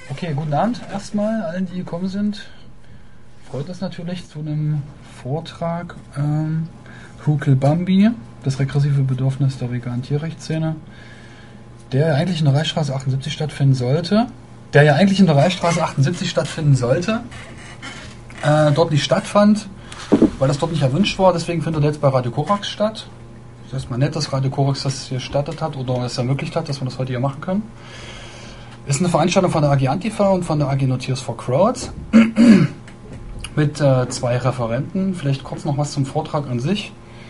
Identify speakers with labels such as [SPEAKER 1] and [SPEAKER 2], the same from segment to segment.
[SPEAKER 1] Okay, guten Abend erstmal allen, die gekommen sind. Freut uns natürlich zu einem Vortrag Huckelbambi, das regressive Bedürfnis der veganen Tierrechtsszene, der ja eigentlich in der Reichsstraße 78 stattfinden sollte. Dort nicht stattfand, weil das dort nicht erwünscht war. Deswegen findet er jetzt bei Radio Korax statt. Das ist mal nett, dass Radio Korax das hier gestattet hat oder es ermöglicht hat, dass wir das heute hier machen können. Ist eine Veranstaltung von der AG Antifa und von der AG No Tears for Crowds mit 2 Referenten. Vielleicht kurz noch was zum Vortrag an sich.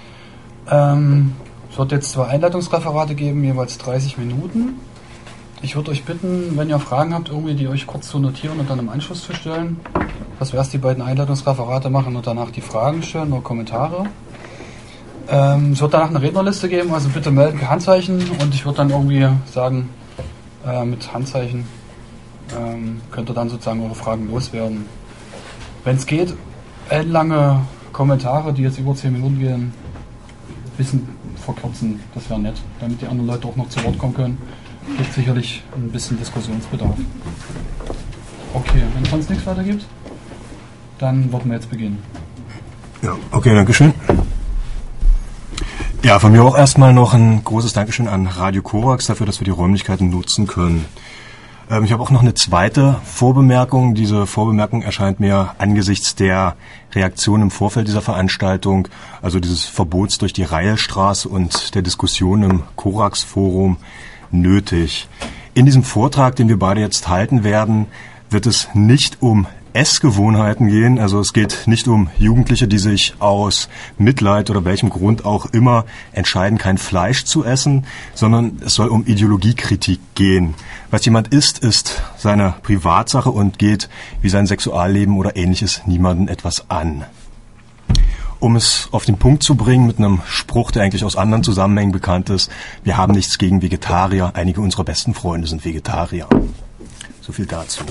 [SPEAKER 1] Es wird jetzt 2 Einleitungsreferate geben, jeweils 30 Minuten. Ich würde euch bitten, wenn ihr Fragen habt, irgendwie die euch kurz zu notieren und dann im Anschluss zu stellen. Dass wir erst die beiden Einleitungsreferate machen und danach die Fragen stellen oder Kommentare. Es wird danach eine Rednerliste geben, also bitte melden per Handzeichen und ich würde dann irgendwie sagen, mit Handzeichen könnt ihr dann sozusagen eure Fragen loswerden. Wenn es geht, lange Kommentare, die jetzt über 10 Minuten gehen, ein bisschen verkürzen, das wäre nett, damit die anderen Leute auch noch zu Wort kommen können. Gibt sicherlich ein bisschen Diskussionsbedarf. Okay, wenn es sonst nichts weiter gibt, dann würden wir jetzt beginnen.
[SPEAKER 2] Ja, okay, Dankeschön. Ja, von mir auch erstmal noch ein großes Dankeschön an Radio Korax dafür, dass wir die Räumlichkeiten nutzen können. Ich habe auch noch eine zweite Vorbemerkung. Diese Vorbemerkung erscheint mir angesichts der Reaktion im Vorfeld dieser Veranstaltung, also dieses Verbots durch die Reilstraße und der Diskussion im Korax-Forum, nötig. In diesem Vortrag, den wir beide jetzt halten werden, wird es nicht um Essgewohnheiten gehen. Also es geht nicht um Jugendliche, die sich aus Mitleid oder welchem Grund auch immer entscheiden, kein Fleisch zu essen, sondern es soll um Ideologiekritik gehen. Was jemand isst, ist seine Privatsache und geht wie sein Sexualleben oder Ähnliches niemanden etwas an. Um es auf den Punkt zu bringen mit einem Spruch, der eigentlich aus anderen Zusammenhängen bekannt ist: Wir haben nichts gegen Vegetarier, einige unserer besten Freunde sind Vegetarier. So viel dazu.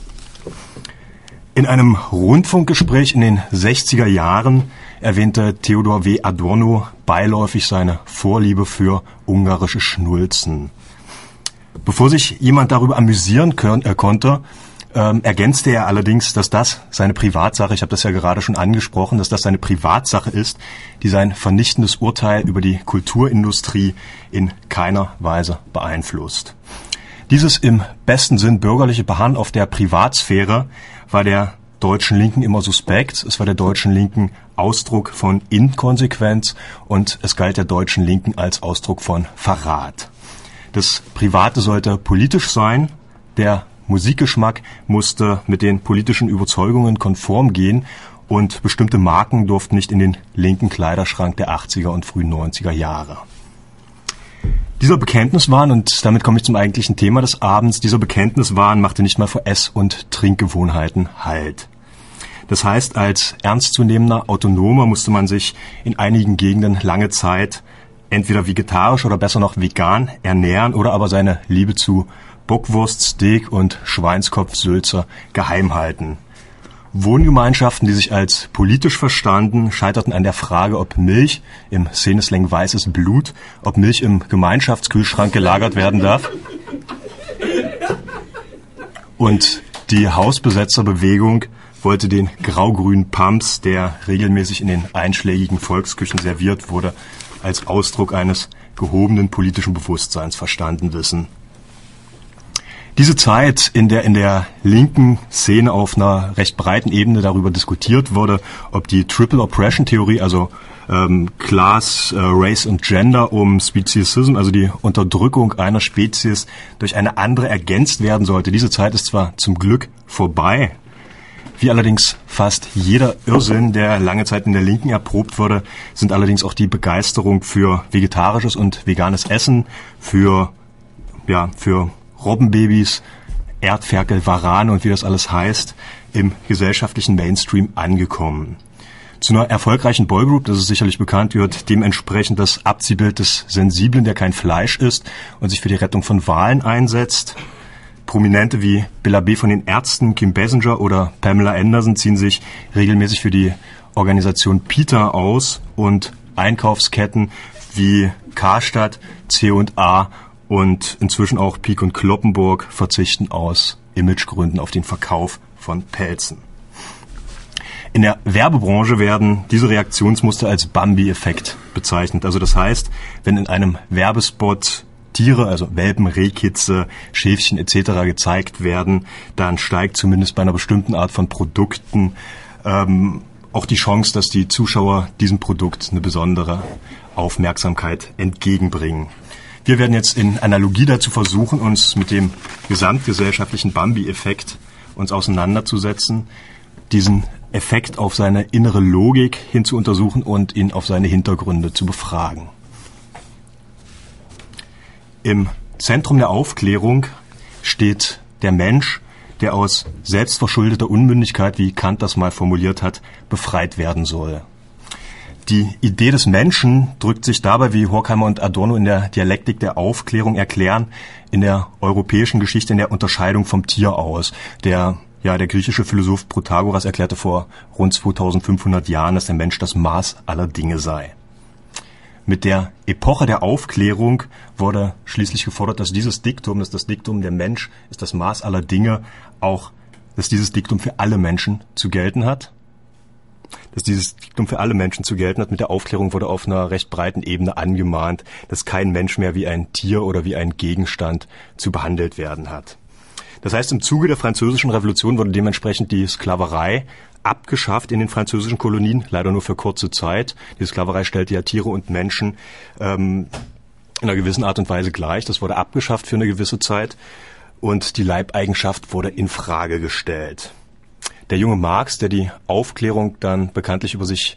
[SPEAKER 2] In einem Rundfunkgespräch in den 60er Jahren erwähnte Theodor W. Adorno beiläufig seine Vorliebe für ungarische Schnulzen. Bevor sich jemand darüber amüsieren konnte, ergänzte er allerdings, dass das seine Privatsache, ich habe das ja gerade schon angesprochen, dass das seine Privatsache ist, die sein vernichtendes Urteil über die Kulturindustrie in keiner Weise beeinflusst. Dieses im besten Sinn bürgerliche Beharren auf der Privatsphäre war der deutschen Linken immer suspekt. Es war der deutschen Linken Ausdruck von Inkonsequenz und es galt der deutschen Linken als Ausdruck von Verrat. Das Private sollte politisch sein, der Musikgeschmack musste mit den politischen Überzeugungen konform gehen und bestimmte Marken durften nicht in den linken Kleiderschrank der 80er und frühen 90er Jahre. Dieser Bekenntniswahn, und damit komme ich zum eigentlichen Thema des Abends, dieser Bekenntniswahn machte nicht mal vor Ess- und Trinkgewohnheiten Halt. Das heißt, als ernstzunehmender Autonomer musste man sich in einigen Gegenden lange Zeit entweder vegetarisch oder besser noch vegan ernähren oder aber seine Liebe zu Bockwurst, Steak und Schweinskopfsülze geheim halten. Wohngemeinschaften, die sich als politisch verstanden, scheiterten an der Frage, ob Milch, im Szeneslang weißes Blut, ob Milch im Gemeinschaftskühlschrank gelagert werden darf. Und die Hausbesetzerbewegung wollte den grau-grünen Pumps, der regelmäßig in den einschlägigen Volksküchen serviert wurde, als Ausdruck eines gehobenen politischen Bewusstseins verstanden wissen. Diese Zeit, in der in der linken Szene auf einer recht breiten Ebene darüber diskutiert wurde, ob die Triple Oppression Theorie, also Class, Race und Gender um Speciesism, also die Unterdrückung einer Spezies durch eine andere ergänzt werden sollte. Diese Zeit ist zwar zum Glück vorbei, wie allerdings fast jeder Irrsinn, der lange Zeit in der Linken erprobt wurde, sind allerdings auch die Begeisterung für vegetarisches und veganes Essen, für Robbenbabys, Erdferkel, Warane und wie das alles heißt, im gesellschaftlichen Mainstream angekommen. Zu einer erfolgreichen Boygroup, das ist sicherlich bekannt, gehört dementsprechend das Abziehbild des Sensiblen, der kein Fleisch isst und sich für die Rettung von Walen einsetzt. Prominente wie Billa B. von den Ärzten, Kim Basinger oder Pamela Anderson ziehen sich regelmäßig für die Organisation PETA aus und Einkaufsketten wie Karstadt, C&A und inzwischen auch Pieck und Cloppenburg verzichten aus Imagegründen auf den Verkauf von Pelzen. In der Werbebranche werden diese Reaktionsmuster als Bambi-Effekt bezeichnet. Also das heißt, wenn in einem Werbespot Tiere, also Welpen, Rehkitze, Schäfchen etc. gezeigt werden, dann steigt zumindest bei einer bestimmten Art von Produkten auch die Chance, dass die Zuschauer diesem Produkt eine besondere Aufmerksamkeit entgegenbringen. Wir werden jetzt in Analogie dazu versuchen, uns mit dem gesamtgesellschaftlichen Bambi-Effekt uns auseinanderzusetzen, diesen Effekt auf seine innere Logik hin zu untersuchen und ihn auf seine Hintergründe zu befragen. Im Zentrum der Aufklärung steht der Mensch, der aus selbstverschuldeter Unmündigkeit, wie Kant das mal formuliert hat, befreit werden soll. Die Idee des Menschen drückt sich dabei, wie Horkheimer und Adorno in der Dialektik der Aufklärung erklären, in der europäischen Geschichte in der Unterscheidung vom Tier aus. Der griechische Philosoph Protagoras erklärte vor rund 2500 Jahren, dass der Mensch das Maß aller Dinge sei. Mit der Epoche der Aufklärung wurde schließlich gefordert, dass dieses Diktum, dass das Diktum der Mensch ist das Maß aller Dinge, auch, dass dieses Diktum für alle Menschen zu gelten hat. Dass dieses Diktum für alle Menschen zu gelten hat. Mit der Aufklärung wurde auf einer recht breiten Ebene angemahnt, dass kein Mensch mehr wie ein Tier oder wie ein Gegenstand zu behandelt werden hat. Das heißt, im Zuge der Französischen Revolution wurde dementsprechend die Sklaverei abgeschafft in den französischen Kolonien, leider nur für kurze Zeit. Die Sklaverei stellte ja Tiere und Menschen in einer gewissen Art und Weise gleich. Das wurde abgeschafft für eine gewisse Zeit und die Leibeigenschaft wurde in Frage gestellt. Der junge Marx, der die Aufklärung dann bekanntlich über sich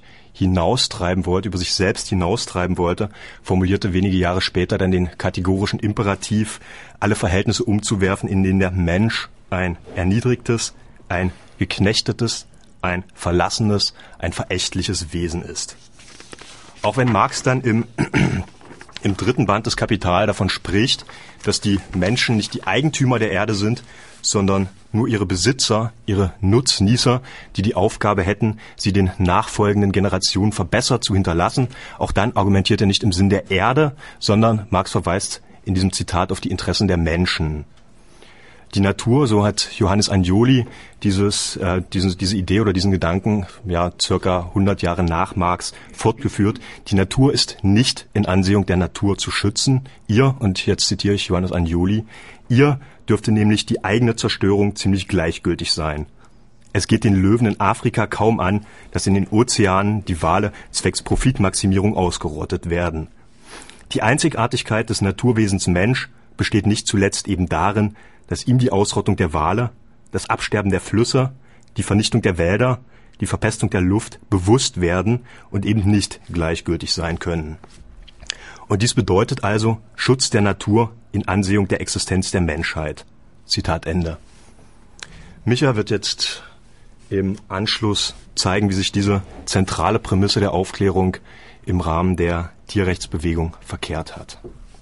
[SPEAKER 2] selbst hinaustreiben wollte, formulierte wenige Jahre später dann den kategorischen Imperativ, alle Verhältnisse umzuwerfen, in denen der Mensch ein erniedrigtes, ein geknechtetes, ein verlassenes, ein verächtliches Wesen ist. Auch wenn Marx dann im dritten Band des Kapital davon spricht, dass die Menschen nicht die Eigentümer der Erde sind, sondern nur ihre Besitzer, ihre Nutznießer, die die Aufgabe hätten, sie den nachfolgenden Generationen verbessert zu hinterlassen. Auch dann argumentiert er nicht im Sinn der Erde, sondern Marx verweist in diesem Zitat auf die Interessen der Menschen. Die Natur, so hat Johannes Agnoli diese Idee oder diesen Gedanken circa 100 Jahre nach Marx fortgeführt. Die Natur ist nicht in Ansehung der Natur zu schützen. Ihr, und jetzt zitiere ich Johannes Agnoli, ihr dürfte nämlich die eigene Zerstörung ziemlich gleichgültig sein. Es geht den Löwen in Afrika kaum an, dass in den Ozeanen die Wale zwecks Profitmaximierung ausgerottet werden. Die Einzigartigkeit des Naturwesens Mensch besteht nicht zuletzt eben darin, dass ihm die Ausrottung der Wale, das Absterben der Flüsse, die Vernichtung der Wälder, die Verpestung der Luft bewusst werden und eben nicht gleichgültig sein können. Und dies bedeutet also Schutz der Natur in Ansehung der Existenz der Menschheit. Zitat Ende. Micha wird jetzt im Anschluss zeigen, wie sich diese zentrale Prämisse der Aufklärung im Rahmen der Tierrechtsbewegung verkehrt hat.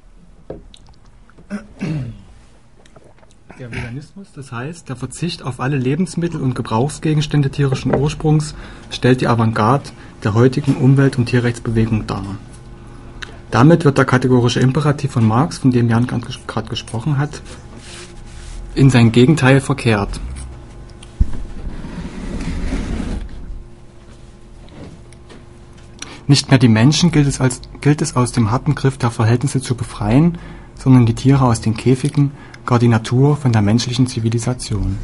[SPEAKER 3] Der Veganismus, das heißt der Verzicht auf alle Lebensmittel und Gebrauchsgegenstände tierischen Ursprungs, stellt die Avantgarde der heutigen Umwelt- und Tierrechtsbewegung dar. Damit wird der kategorische Imperativ von Marx, von dem Jan gerade gesprochen hat, in sein Gegenteil verkehrt. Nicht mehr die Menschen gilt es aus dem harten Griff der Verhältnisse zu befreien, sondern die Tiere aus den Käfigen, gar die Natur von der menschlichen Zivilisation.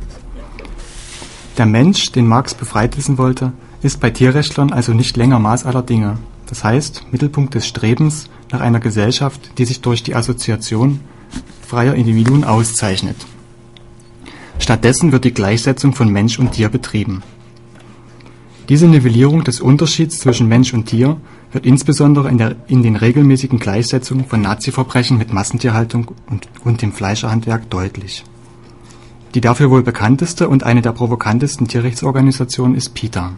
[SPEAKER 3] Der Mensch, den Marx befreit wissen wollte, ist bei Tierrechtlern also nicht länger Maß aller Dinge, das heißt Mittelpunkt des Strebens nach einer Gesellschaft, die sich durch die Assoziation freier Individuen auszeichnet. Stattdessen wird die Gleichsetzung von Mensch und Tier betrieben. Diese Nivellierung des Unterschieds zwischen Mensch und Tier wird insbesondere in den regelmäßigen Gleichsetzungen von Nazi-Verbrechen mit Massentierhaltung und dem Fleischerhandwerk deutlich. Die dafür wohl bekannteste und eine der provokantesten Tierrechtsorganisationen ist PETA.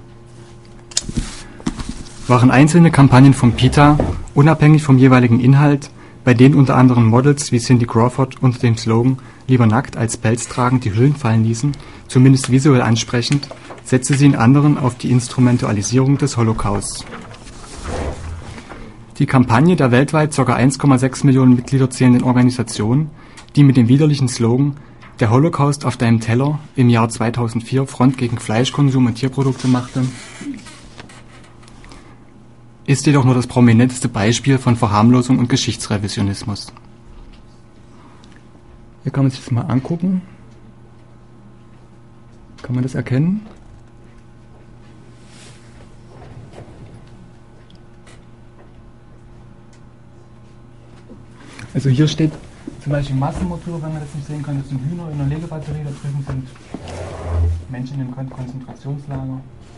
[SPEAKER 3] Waren einzelne Kampagnen von PETA, unabhängig vom jeweiligen Inhalt, bei denen unter anderem Models wie Cindy Crawford unter dem Slogan »Lieber nackt als Pelz tragend« die Hüllen fallen ließen, zumindest visuell ansprechend, setzte sie in anderen auf die Instrumentalisierung des Holocausts. Die Kampagne der weltweit ca. 1,6 Millionen Mitglieder zählenden Organisation, die mit dem widerlichen Slogan Der Holocaust auf deinem Teller im Jahr 2004 Front gegen Fleischkonsum und Tierprodukte machte, ist jedoch nur das prominenteste Beispiel von Verharmlosung und Geschichtsrevisionismus. Hier kann man sich das mal angucken. Kann man das erkennen? Also hier steht zum Beispiel Massenmortur, wenn man das nicht sehen kann, das sind Hühner in einer Legebatterie, da drüben sind Menschen im Konzentrationslager.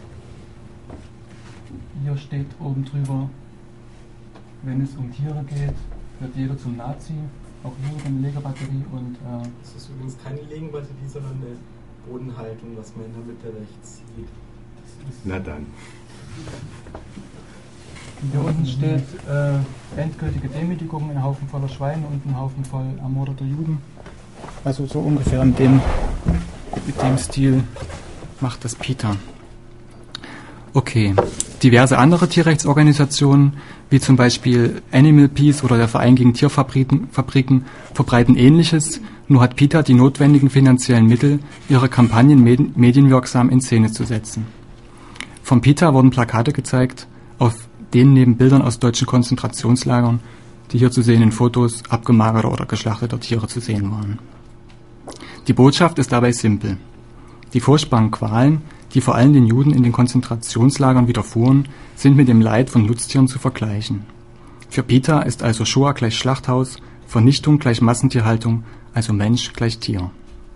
[SPEAKER 3] Hier steht oben drüber, wenn es um Tiere geht, wird jeder zum Nazi, auch hier eine Legebatterie und...
[SPEAKER 4] Das ist übrigens keine Legebatterie, sondern eine Bodenhaltung, was man in der Mitte rechts sieht.
[SPEAKER 2] Na dann.
[SPEAKER 3] Hier unten steht endgültige Demütigung, ein Haufen voller Schweine und ein Haufen voll ermordeter Juden. Also so ungefähr mit dem Stil macht das Peter. Okay, diverse andere Tierrechtsorganisationen, wie zum Beispiel Animal Peace oder der Verein gegen Tierfabriken, verbreiten Ähnliches, nur hat PETA die notwendigen finanziellen Mittel, ihre Kampagnen medienwirksam in Szene zu setzen. Vom PETA wurden Plakate gezeigt, auf denen neben Bildern aus deutschen Konzentrationslagern die hier zu sehenden Fotos abgemagerter oder geschlachteter Tiere zu sehen waren. Die Botschaft ist dabei simpel. Die furchtbaren Qualen, die vor allem den Juden in den Konzentrationslagern widerfuhren, sind mit dem Leid von Nutztieren zu vergleichen. Für PETA ist also Shoah gleich Schlachthaus, Vernichtung gleich Massentierhaltung, also Mensch gleich Tier.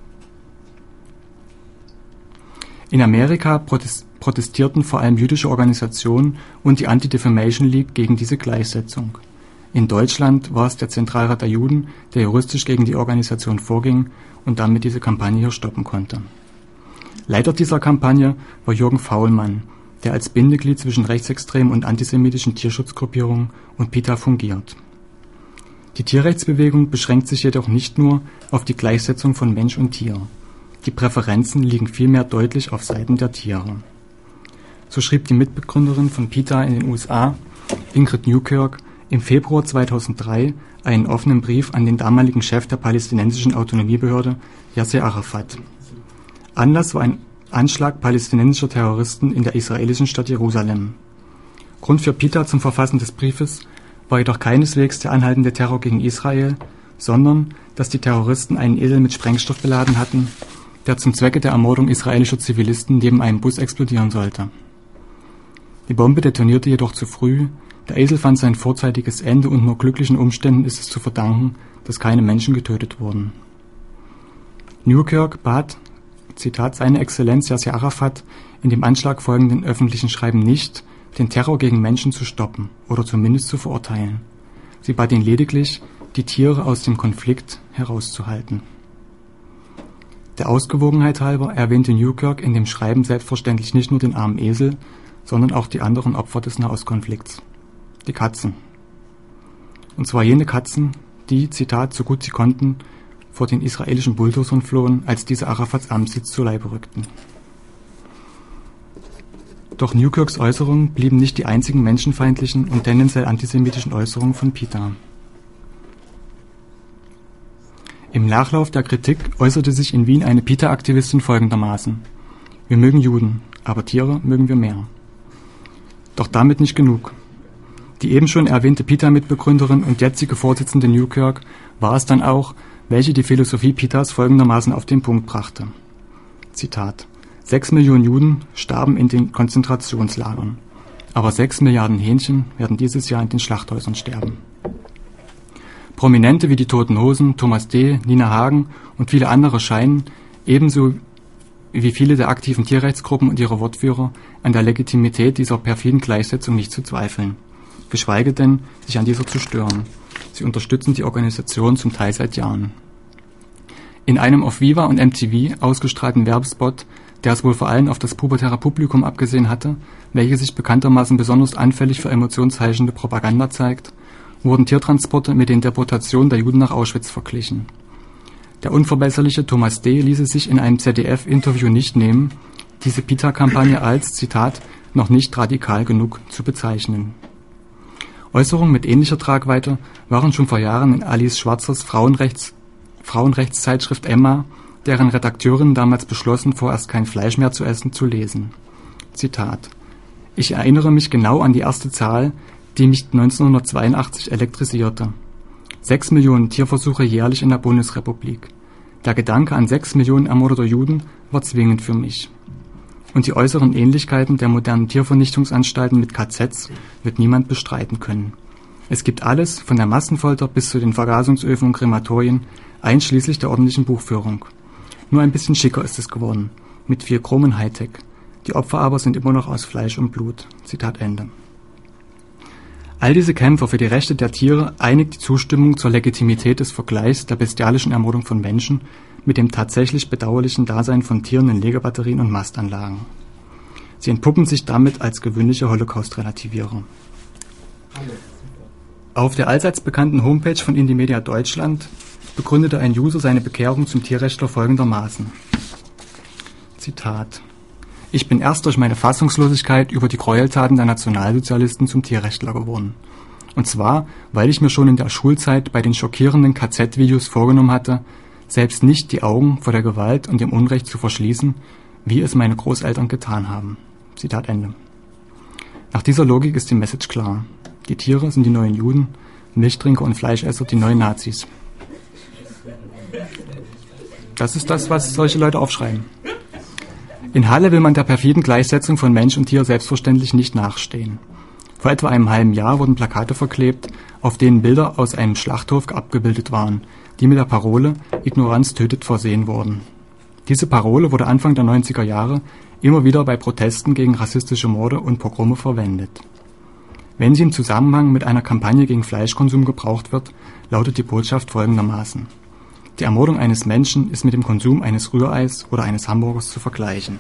[SPEAKER 3] In Amerika protestierten vor allem jüdische Organisationen und die Anti-Defamation League gegen diese Gleichsetzung. In Deutschland war es der Zentralrat der Juden, der juristisch gegen die Organisation vorging und damit diese Kampagne hier stoppen konnte. Leiter dieser Kampagne war Jürgen Faulmann, der als Bindeglied zwischen rechtsextremen und antisemitischen Tierschutzgruppierungen und PETA fungiert. Die Tierrechtsbewegung beschränkt sich jedoch nicht nur auf die Gleichsetzung von Mensch und Tier. Die Präferenzen liegen vielmehr deutlich auf Seiten der Tiere. So schrieb die Mitbegründerin von PETA in den USA, Ingrid Newkirk, im Februar 2003 einen offenen Brief an den damaligen Chef der palästinensischen Autonomiebehörde, Yasser Arafat. Anlass war ein Anschlag palästinensischer Terroristen in der israelischen Stadt Jerusalem. Grund für PETA zum Verfassen des Briefes war jedoch keineswegs der anhaltende Terror gegen Israel, sondern dass die Terroristen einen Esel mit Sprengstoff beladen hatten, der zum Zwecke der Ermordung israelischer Zivilisten neben einem Bus explodieren sollte. Die Bombe detonierte jedoch zu früh, der Esel fand sein vorzeitiges Ende und nur glücklichen Umständen ist es zu verdanken, dass keine Menschen getötet wurden. Newkirk bat, Zitat, seine Exzellenz Yasser Arafat in dem Anschlag folgenden öffentlichen Schreiben nicht, den Terror gegen Menschen zu stoppen oder zumindest zu verurteilen. Sie bat ihn lediglich, die Tiere aus dem Konflikt herauszuhalten. Der Ausgewogenheit halber erwähnte Newkirk in dem Schreiben selbstverständlich nicht nur den armen Esel, sondern auch die anderen Opfer des Nahostkonflikts. Die Katzen. Und zwar jene Katzen, die, Zitat, so gut sie konnten, vor den israelischen Bulldozern flohen, als diese Arafats Amtssitz zu Leibe rückten. Doch Newkirks Äußerungen blieben nicht die einzigen menschenfeindlichen und tendenziell antisemitischen Äußerungen von PETA. Im Nachlauf der Kritik äußerte sich in Wien eine PETA-Aktivistin folgendermaßen: Wir mögen Juden, aber Tiere mögen wir mehr. Doch damit nicht genug. Die eben schon erwähnte PETA-Mitbegründerin und jetzige Vorsitzende Newkirk war es dann auch, welche die Philosophie PETAs folgendermaßen auf den Punkt brachte. Zitat: 6 Millionen Juden starben in den Konzentrationslagern, aber 6 Milliarden Hähnchen werden dieses Jahr in den Schlachthäusern sterben. Prominente wie die Toten Hosen, Thomas D., Nina Hagen und viele andere scheinen, ebenso wie viele der aktiven Tierrechtsgruppen und ihre Wortführer, an der Legitimität dieser perfiden Gleichsetzung nicht zu zweifeln, geschweige denn, sich an dieser zu stören. Sie unterstützen die Organisation zum Teil seit Jahren. In einem auf Viva und MTV ausgestrahlten Werbespot, der es wohl vor allem auf das pubertäre Publikum abgesehen hatte, welches sich bekanntermaßen besonders anfällig für emotionsheischende Propaganda zeigt, wurden Tiertransporte mit den Deportationen der Juden nach Auschwitz verglichen. Der unverbesserliche Thomas D. ließ es sich in einem ZDF-Interview nicht nehmen, diese PETA-Kampagne als, Zitat, noch nicht radikal genug zu bezeichnen. Äußerungen mit ähnlicher Tragweite waren schon vor Jahren in Alice Schwarzers Frauenrechtszeitschrift Emma deren Redakteurinnen damals beschlossen, vorerst kein Fleisch mehr zu essen, zu lesen. Zitat: Ich erinnere mich genau an die erste Zahl, die mich 1982 elektrisierte. 6 Millionen Tierversuche jährlich in der Bundesrepublik. Der Gedanke an 6 Millionen ermordeter Juden war zwingend für mich. Und die äußeren Ähnlichkeiten der modernen Tiervernichtungsanstalten mit KZs wird niemand bestreiten können. Es gibt alles, von der Massenfolter bis zu den Vergasungsöfen und Krematorien, einschließlich der ordentlichen Buchführung. Nur ein bisschen schicker ist es geworden, mit viel Chrom und Hightech. Die Opfer aber sind immer noch aus Fleisch und Blut. Zitat Ende. All diese Kämpfer für die Rechte der Tiere einigt die Zustimmung zur Legitimität des Vergleichs der bestialischen Ermordung von Menschen mit dem tatsächlich bedauerlichen Dasein von Tieren in Legebatterien und Mastanlagen. Sie entpuppen sich damit als gewöhnliche Holocaust-Relativierer. Auf der allseits bekannten Homepage von Indymedia Deutschland begründete ein User seine Bekehrung zum Tierrechtler folgendermaßen. Zitat: Ich bin erst durch meine Fassungslosigkeit über die Gräueltaten der Nationalsozialisten zum Tierrechtler geworden. Und zwar, weil ich mir schon in der Schulzeit bei den schockierenden KZ-Videos vorgenommen hatte, selbst nicht die Augen vor der Gewalt und dem Unrecht zu verschließen, wie es meine Großeltern getan haben. Zitat Ende. Nach dieser Logik ist die Message klar. Die Tiere sind die neuen Juden, Milchtrinker und Fleischesser die neuen Nazis. Das ist das, was solche Leute aufschreiben. In Halle will man der perfiden Gleichsetzung von Mensch und Tier selbstverständlich nicht nachstehen. Vor etwa einem halben Jahr wurden Plakate verklebt, auf denen Bilder aus einem Schlachthof abgebildet waren, die mit der Parole »Ignoranz tötet« versehen wurden. Diese Parole wurde Anfang der 90er Jahre immer wieder bei Protesten gegen rassistische Morde und Pogrome verwendet. Wenn sie im Zusammenhang mit einer Kampagne gegen Fleischkonsum gebraucht wird, lautet die Botschaft folgendermaßen: Die Ermordung eines Menschen ist mit dem Konsum eines Rühreis oder eines Hamburgers zu vergleichen.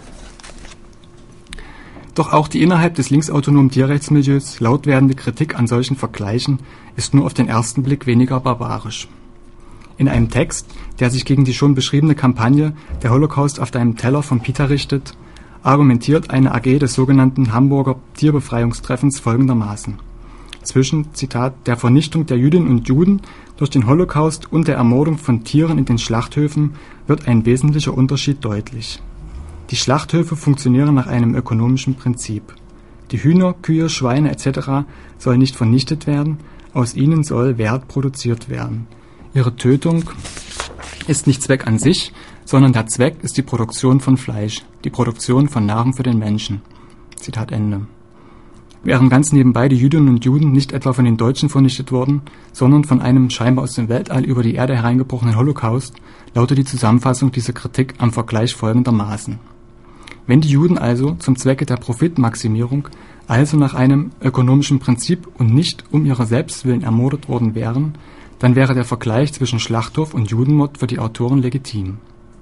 [SPEAKER 3] Doch auch die innerhalb des linksautonomen Tierrechtsmilieus laut werdende Kritik an solchen Vergleichen ist nur auf den ersten Blick weniger barbarisch. In einem Text, der sich gegen die schon beschriebene Kampagne »Der Holocaust auf deinem Teller« von PETA richtet, argumentiert eine AG des sogenannten Hamburger Tierbefreiungstreffens folgendermaßen: Zwischen, Zitat, der Vernichtung der Jüdinnen und Juden durch den Holocaust und der Ermordung von Tieren in den Schlachthöfen wird ein wesentlicher Unterschied deutlich. Die Schlachthöfe funktionieren nach einem ökonomischen Prinzip. Die Hühner, Kühe, Schweine etc. sollen nicht vernichtet werden, aus ihnen soll Wert produziert werden. Ihre Tötung ist nicht Zweck an sich, sondern der Zweck ist die Produktion von Fleisch, die Produktion von Nahrung für den Menschen. Zitat Ende. Wären ganz nebenbei die Jüdinnen und Juden nicht etwa von den Deutschen vernichtet worden, sondern von einem scheinbar aus dem Weltall über die Erde hereingebrochenen Holocaust, lautet die Zusammenfassung dieser Kritik am Vergleich folgendermaßen: Wenn die Juden also zum Zwecke der Profitmaximierung, also nach einem ökonomischen Prinzip und nicht um ihrer selbst willen ermordet worden wären, dann wäre der Vergleich zwischen Schlachthof und Judenmord für die Autoren legitim.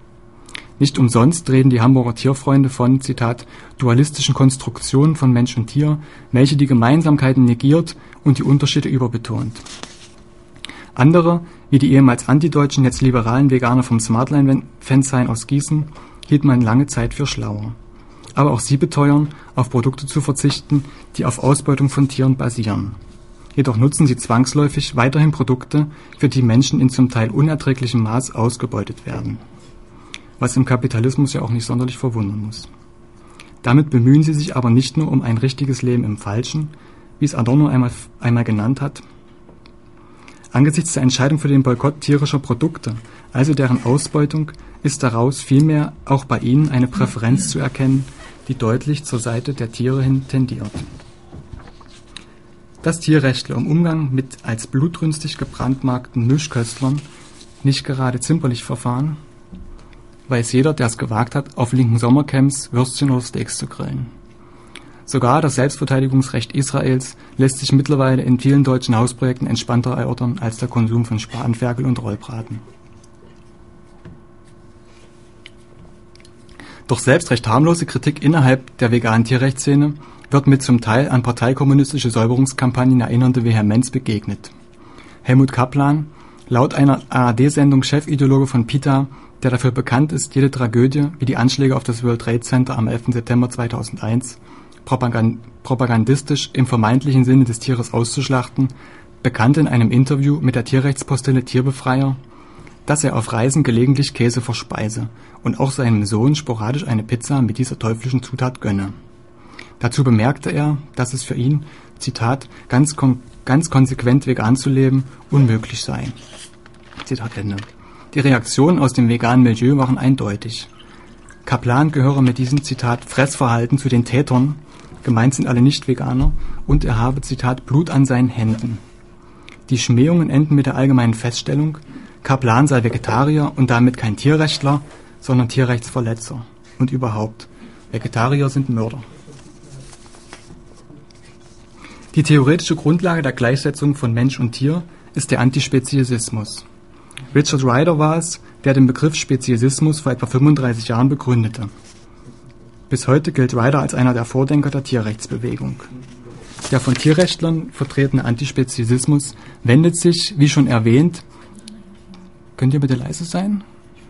[SPEAKER 3] Nicht umsonst reden die Hamburger Tierfreunde von, Zitat, dualistischen Konstruktionen von Mensch und Tier, welche die Gemeinsamkeiten negiert und die Unterschiede überbetont. Andere, wie die ehemals antideutschen, jetzt liberalen Veganer vom Smartline-Fansign aus Gießen, hielt man lange Zeit für schlauer. Aber auch sie beteuern, auf Produkte zu verzichten, die auf Ausbeutung von Tieren basieren. Jedoch nutzen sie zwangsläufig weiterhin Produkte, für die Menschen in zum Teil unerträglichem Maß ausgebeutet werden. Was im Kapitalismus ja auch nicht sonderlich verwundern muss. Damit bemühen sie sich aber nicht nur um ein richtiges Leben im Falschen, wie es Adorno einmal genannt hat. Angesichts der Entscheidung für den Boykott tierischer Produkte, also deren Ausbeutung, ist daraus vielmehr auch bei ihnen eine Präferenz zu erkennen, die deutlich zur Seite der Tiere hin tendiert. Dass Tierrechtler im Umgang mit als blutrünstig gebrandmarkten Mischköstlern nicht gerade zimperlich verfahren, weiß jeder, der es gewagt hat, auf linken Sommercamps Würstchen oder Steaks zu grillen. Sogar das Selbstverteidigungsrecht Israels lässt sich mittlerweile in vielen deutschen Hausprojekten entspannter erörtern als der Konsum von Spanferkel und Rollbraten. Doch selbst recht harmlose Kritik innerhalb der veganen Tierrechtsszene wird mit zum Teil an parteikommunistische Säuberungskampagnen erinnernde Vehemenz begegnet. Helmut Kaplan, laut einer ARD-Sendung Chefideologe von PETA, der dafür bekannt ist, jede Tragödie, wie die Anschläge auf das World Trade Center am 11. September 2001, propagandistisch im vermeintlichen Sinne des Tieres auszuschlachten, bekannte in einem Interview mit der Tierrechtspostille Tierbefreier: dass er auf Reisen gelegentlich Käse verspeise und auch seinem Sohn sporadisch eine Pizza mit dieser teuflischen Zutat gönne. Dazu bemerkte er, dass es für ihn, Zitat, ganz konsequent vegan zu leben, unmöglich sei. Zitat Ende. Die Reaktionen aus dem veganen Milieu waren eindeutig. Kaplan gehöre mit diesem, Zitat, Fressverhalten zu den Tätern, gemeint sind alle Nicht-Veganer, und er habe, Zitat, Blut an seinen Händen. Die Schmähungen enden mit der allgemeinen Feststellung, Kaplan sei Vegetarier und damit kein Tierrechtler, sondern Tierrechtsverletzer. Und überhaupt, Vegetarier sind Mörder. Die theoretische Grundlage der Gleichsetzung von Mensch und Tier ist der Antispeziesismus. Richard Ryder war es, der den Begriff Speziesismus vor etwa 35 Jahren begründete. Bis heute gilt Ryder als einer der Vordenker der Tierrechtsbewegung. Der von Tierrechtlern vertretene Antispeziesismus wendet sich, wie schon erwähnt, könnt ihr bitte leise sein?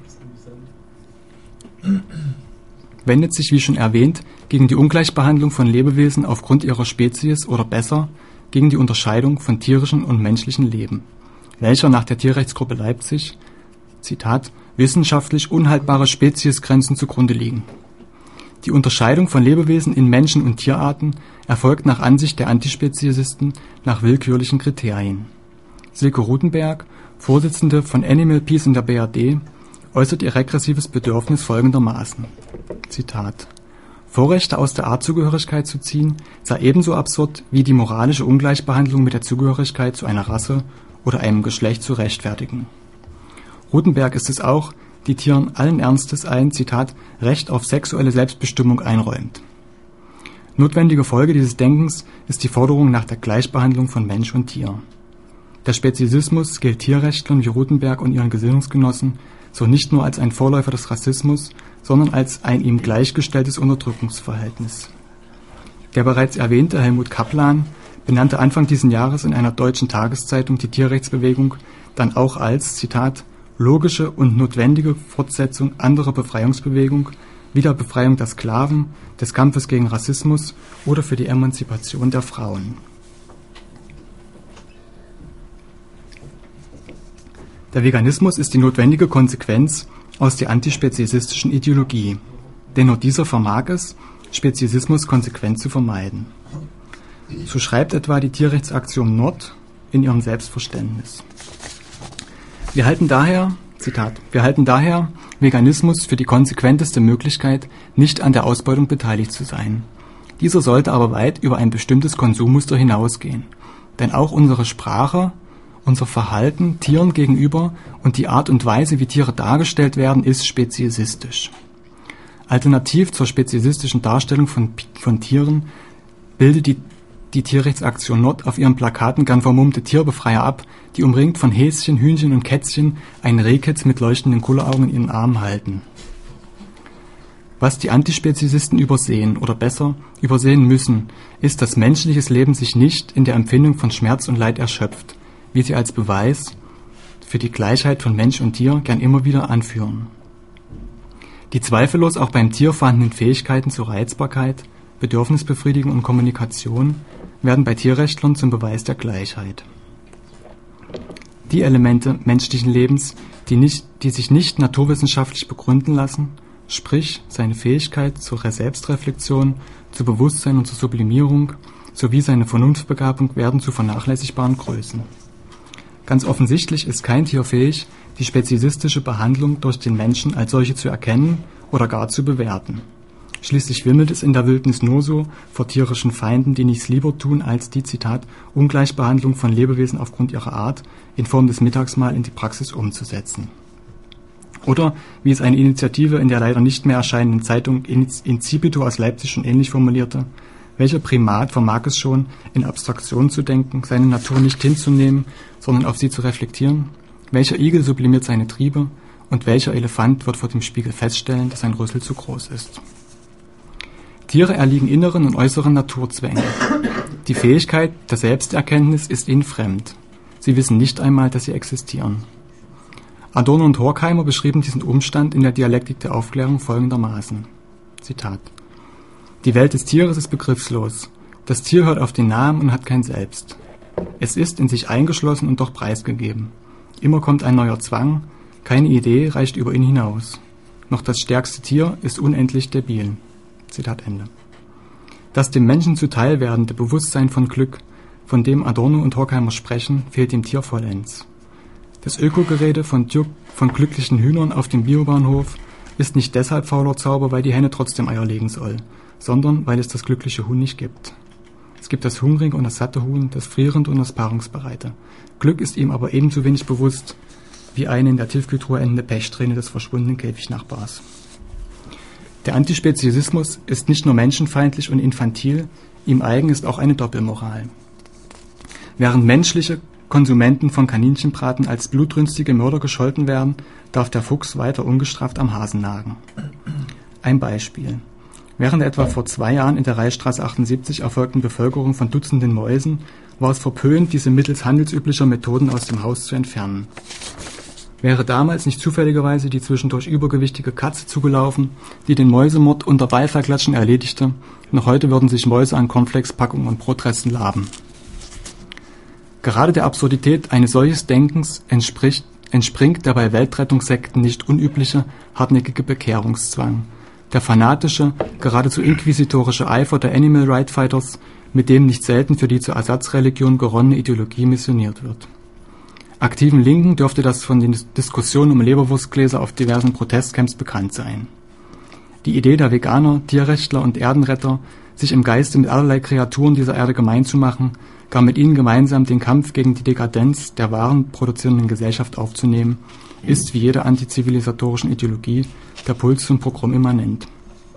[SPEAKER 3] Wendet sich, wie schon erwähnt, gegen die Ungleichbehandlung von Lebewesen aufgrund ihrer Spezies oder besser, gegen die Unterscheidung von tierischem und menschlichem Leben, welcher nach der Tierrechtsgruppe Leipzig, Zitat, wissenschaftlich unhaltbare Speziesgrenzen zugrunde liegen. Die Unterscheidung von Lebewesen in Menschen- und Tierarten erfolgt nach Ansicht der Antispeziesisten nach willkürlichen Kriterien. Silke Rutenberg, Vorsitzende von Animal Peace in der BRD, äußert ihr regressives Bedürfnis folgendermaßen. Zitat: Vorrechte aus der Artzugehörigkeit zu ziehen, sei ebenso absurd wie die moralische Ungleichbehandlung mit der Zugehörigkeit zu einer Rasse oder einem Geschlecht zu rechtfertigen. Rutenberg ist es auch, die Tieren allen Ernstes ein, Zitat, Recht auf sexuelle Selbstbestimmung einräumt. Notwendige Folge dieses Denkens ist die Forderung nach der Gleichbehandlung von Mensch und Tier. Der Speziesismus gilt Tierrechtlern wie Rutenberg und ihren Gesinnungsgenossen so nicht nur als ein Vorläufer des Rassismus, sondern als ein ihm gleichgestelltes Unterdrückungsverhältnis. Der bereits erwähnte Helmut Kaplan benannte Anfang dieses Jahres in einer deutschen Tageszeitung die Tierrechtsbewegung dann auch als, Zitat, logische und notwendige Fortsetzung anderer Befreiungsbewegung, wie der Befreiung der Sklaven, des Kampfes gegen Rassismus oder für die Emanzipation der Frauen. Der Veganismus ist die notwendige Konsequenz aus der antispeziesistischen Ideologie, denn nur dieser vermag es, Speziesismus konsequent zu vermeiden. So schreibt etwa die Tierrechtsaktion Nord in ihrem Selbstverständnis. Wir halten daher, Zitat, Veganismus für die konsequenteste Möglichkeit, nicht an der Ausbeutung beteiligt zu sein. Dieser sollte aber weit über ein bestimmtes Konsummuster hinausgehen, denn auch unsere Sprache, unser Verhalten Tieren gegenüber und die Art und Weise, wie Tiere dargestellt werden, ist speziesistisch. Alternativ zur speziesistischen Darstellung von Tieren bildet die Tierrechtsaktion Nord auf ihren Plakaten gern vermummte Tierbefreier ab, die umringt von Häschen, Hühnchen und Kätzchen einen Rehkitz mit leuchtenden Kulleraugen in ihren Armen halten. Was die Antispeziesisten übersehen, oder besser übersehen müssen, ist, dass menschliches Leben sich nicht in der Empfindung von Schmerz und Leid erschöpft, wie sie als Beweis für die Gleichheit von Mensch und Tier gern immer wieder anführen. Die zweifellos auch beim Tier vorhandenen Fähigkeiten zur Reizbarkeit, Bedürfnisbefriedigung und Kommunikation werden bei Tierrechtlern zum Beweis der Gleichheit. Die Elemente menschlichen Lebens, die sich nicht naturwissenschaftlich begründen lassen, sprich seine Fähigkeit zur Selbstreflexion, zu Bewusstsein und zur Sublimierung sowie seine Vernunftbegabung, werden zu vernachlässigbaren Größen. Ganz offensichtlich ist kein Tier fähig, die speziesistische Behandlung durch den Menschen als solche zu erkennen oder gar zu bewerten. Schließlich wimmelt es in der Wildnis nur so vor tierischen Feinden, die nichts lieber tun, als die, Zitat, Ungleichbehandlung von Lebewesen aufgrund ihrer Art in Form des Mittagsmahl in die Praxis umzusetzen. Oder, wie es eine Initiative in der leider nicht mehr erscheinenden Zeitung Incipito aus Leipzig schon ähnlich formulierte, welcher Primat vermag es schon, in Abstraktionen zu denken, seine Natur nicht hinzunehmen, sondern auf sie zu reflektieren? Welcher Igel sublimiert seine Triebe und welcher Elefant wird vor dem Spiegel feststellen, dass sein Rüssel zu groß ist? Tiere erliegen inneren und äußeren Naturzwängen. Die Fähigkeit der Selbsterkenntnis ist ihnen fremd. Sie wissen nicht einmal, dass sie existieren. Adorno und Horkheimer beschrieben diesen Umstand in der Dialektik der Aufklärung folgendermaßen. Zitat: Die Welt des Tieres ist begriffslos. Das Tier hört auf den Namen und hat kein Selbst. Es ist in sich eingeschlossen und doch preisgegeben. Immer kommt ein neuer Zwang, Keine Idee reicht über ihn hinaus. Noch das stärkste Tier ist unendlich debil. Zitat Ende. Das dem Menschen zuteil werdende Bewusstsein von Glück, von dem Adorno und Horkheimer sprechen, fehlt dem Tier vollends. Das Ökogerede von glücklichen Hühnern auf dem Biobahnhof ist nicht deshalb fauler Zauber, weil die Henne trotzdem Eier legen soll, sondern weil es das glückliche Huhn nicht gibt. Es gibt das hungrige und das satte Huhn, das frierende und das paarungsbereite. Glück ist ihm aber ebenso wenig bewusst wie eine in der Tiefkühltruhe endende Pechsträhne des verschwundenen Käfignachbars. Der Antispeziesismus ist nicht nur menschenfeindlich und infantil, ihm eigen ist auch eine Doppelmoral. Während menschliche Konsumenten von Kaninchenbraten als blutrünstige Mörder gescholten werden, darf der Fuchs weiter ungestraft am Hasen nagen. Ein Beispiel. Während der etwa vor 2 Jahren in der Reichsstraße 78 erfolgten Bevölkerung von Dutzenden Mäusen war es verpönt, diese mittels handelsüblicher Methoden aus dem Haus zu entfernen. Wäre damals nicht zufälligerweise die zwischendurch übergewichtige Katze zugelaufen, die den Mäusemord unter Beifallklatschen erledigte, noch heute würden sich Mäuse an Cornflakes-Packungen und Brotresten laben. Gerade der Absurdität eines solches Denkens entspringt der bei Weltrettungssekten nicht unübliche, hartnäckige Bekehrungszwang. Der fanatische, geradezu inquisitorische Eifer der Animal Right Fighters, mit dem nicht selten für die zur Ersatzreligion geronnene Ideologie missioniert wird. Aktiven Linken dürfte das von den Diskussionen um Leberwurstgläser auf diversen Protestcamps bekannt sein. Die Idee der Veganer, Tierrechtler und Erdenretter, sich im Geiste mit allerlei Kreaturen dieser Erde gemein zu machen, gar mit ihnen gemeinsam den Kampf gegen die Dekadenz der warenproduzierenden Gesellschaft aufzunehmen, ist wie jede antizivilisatorischen Ideologie der Puls zum Pogrom immanent.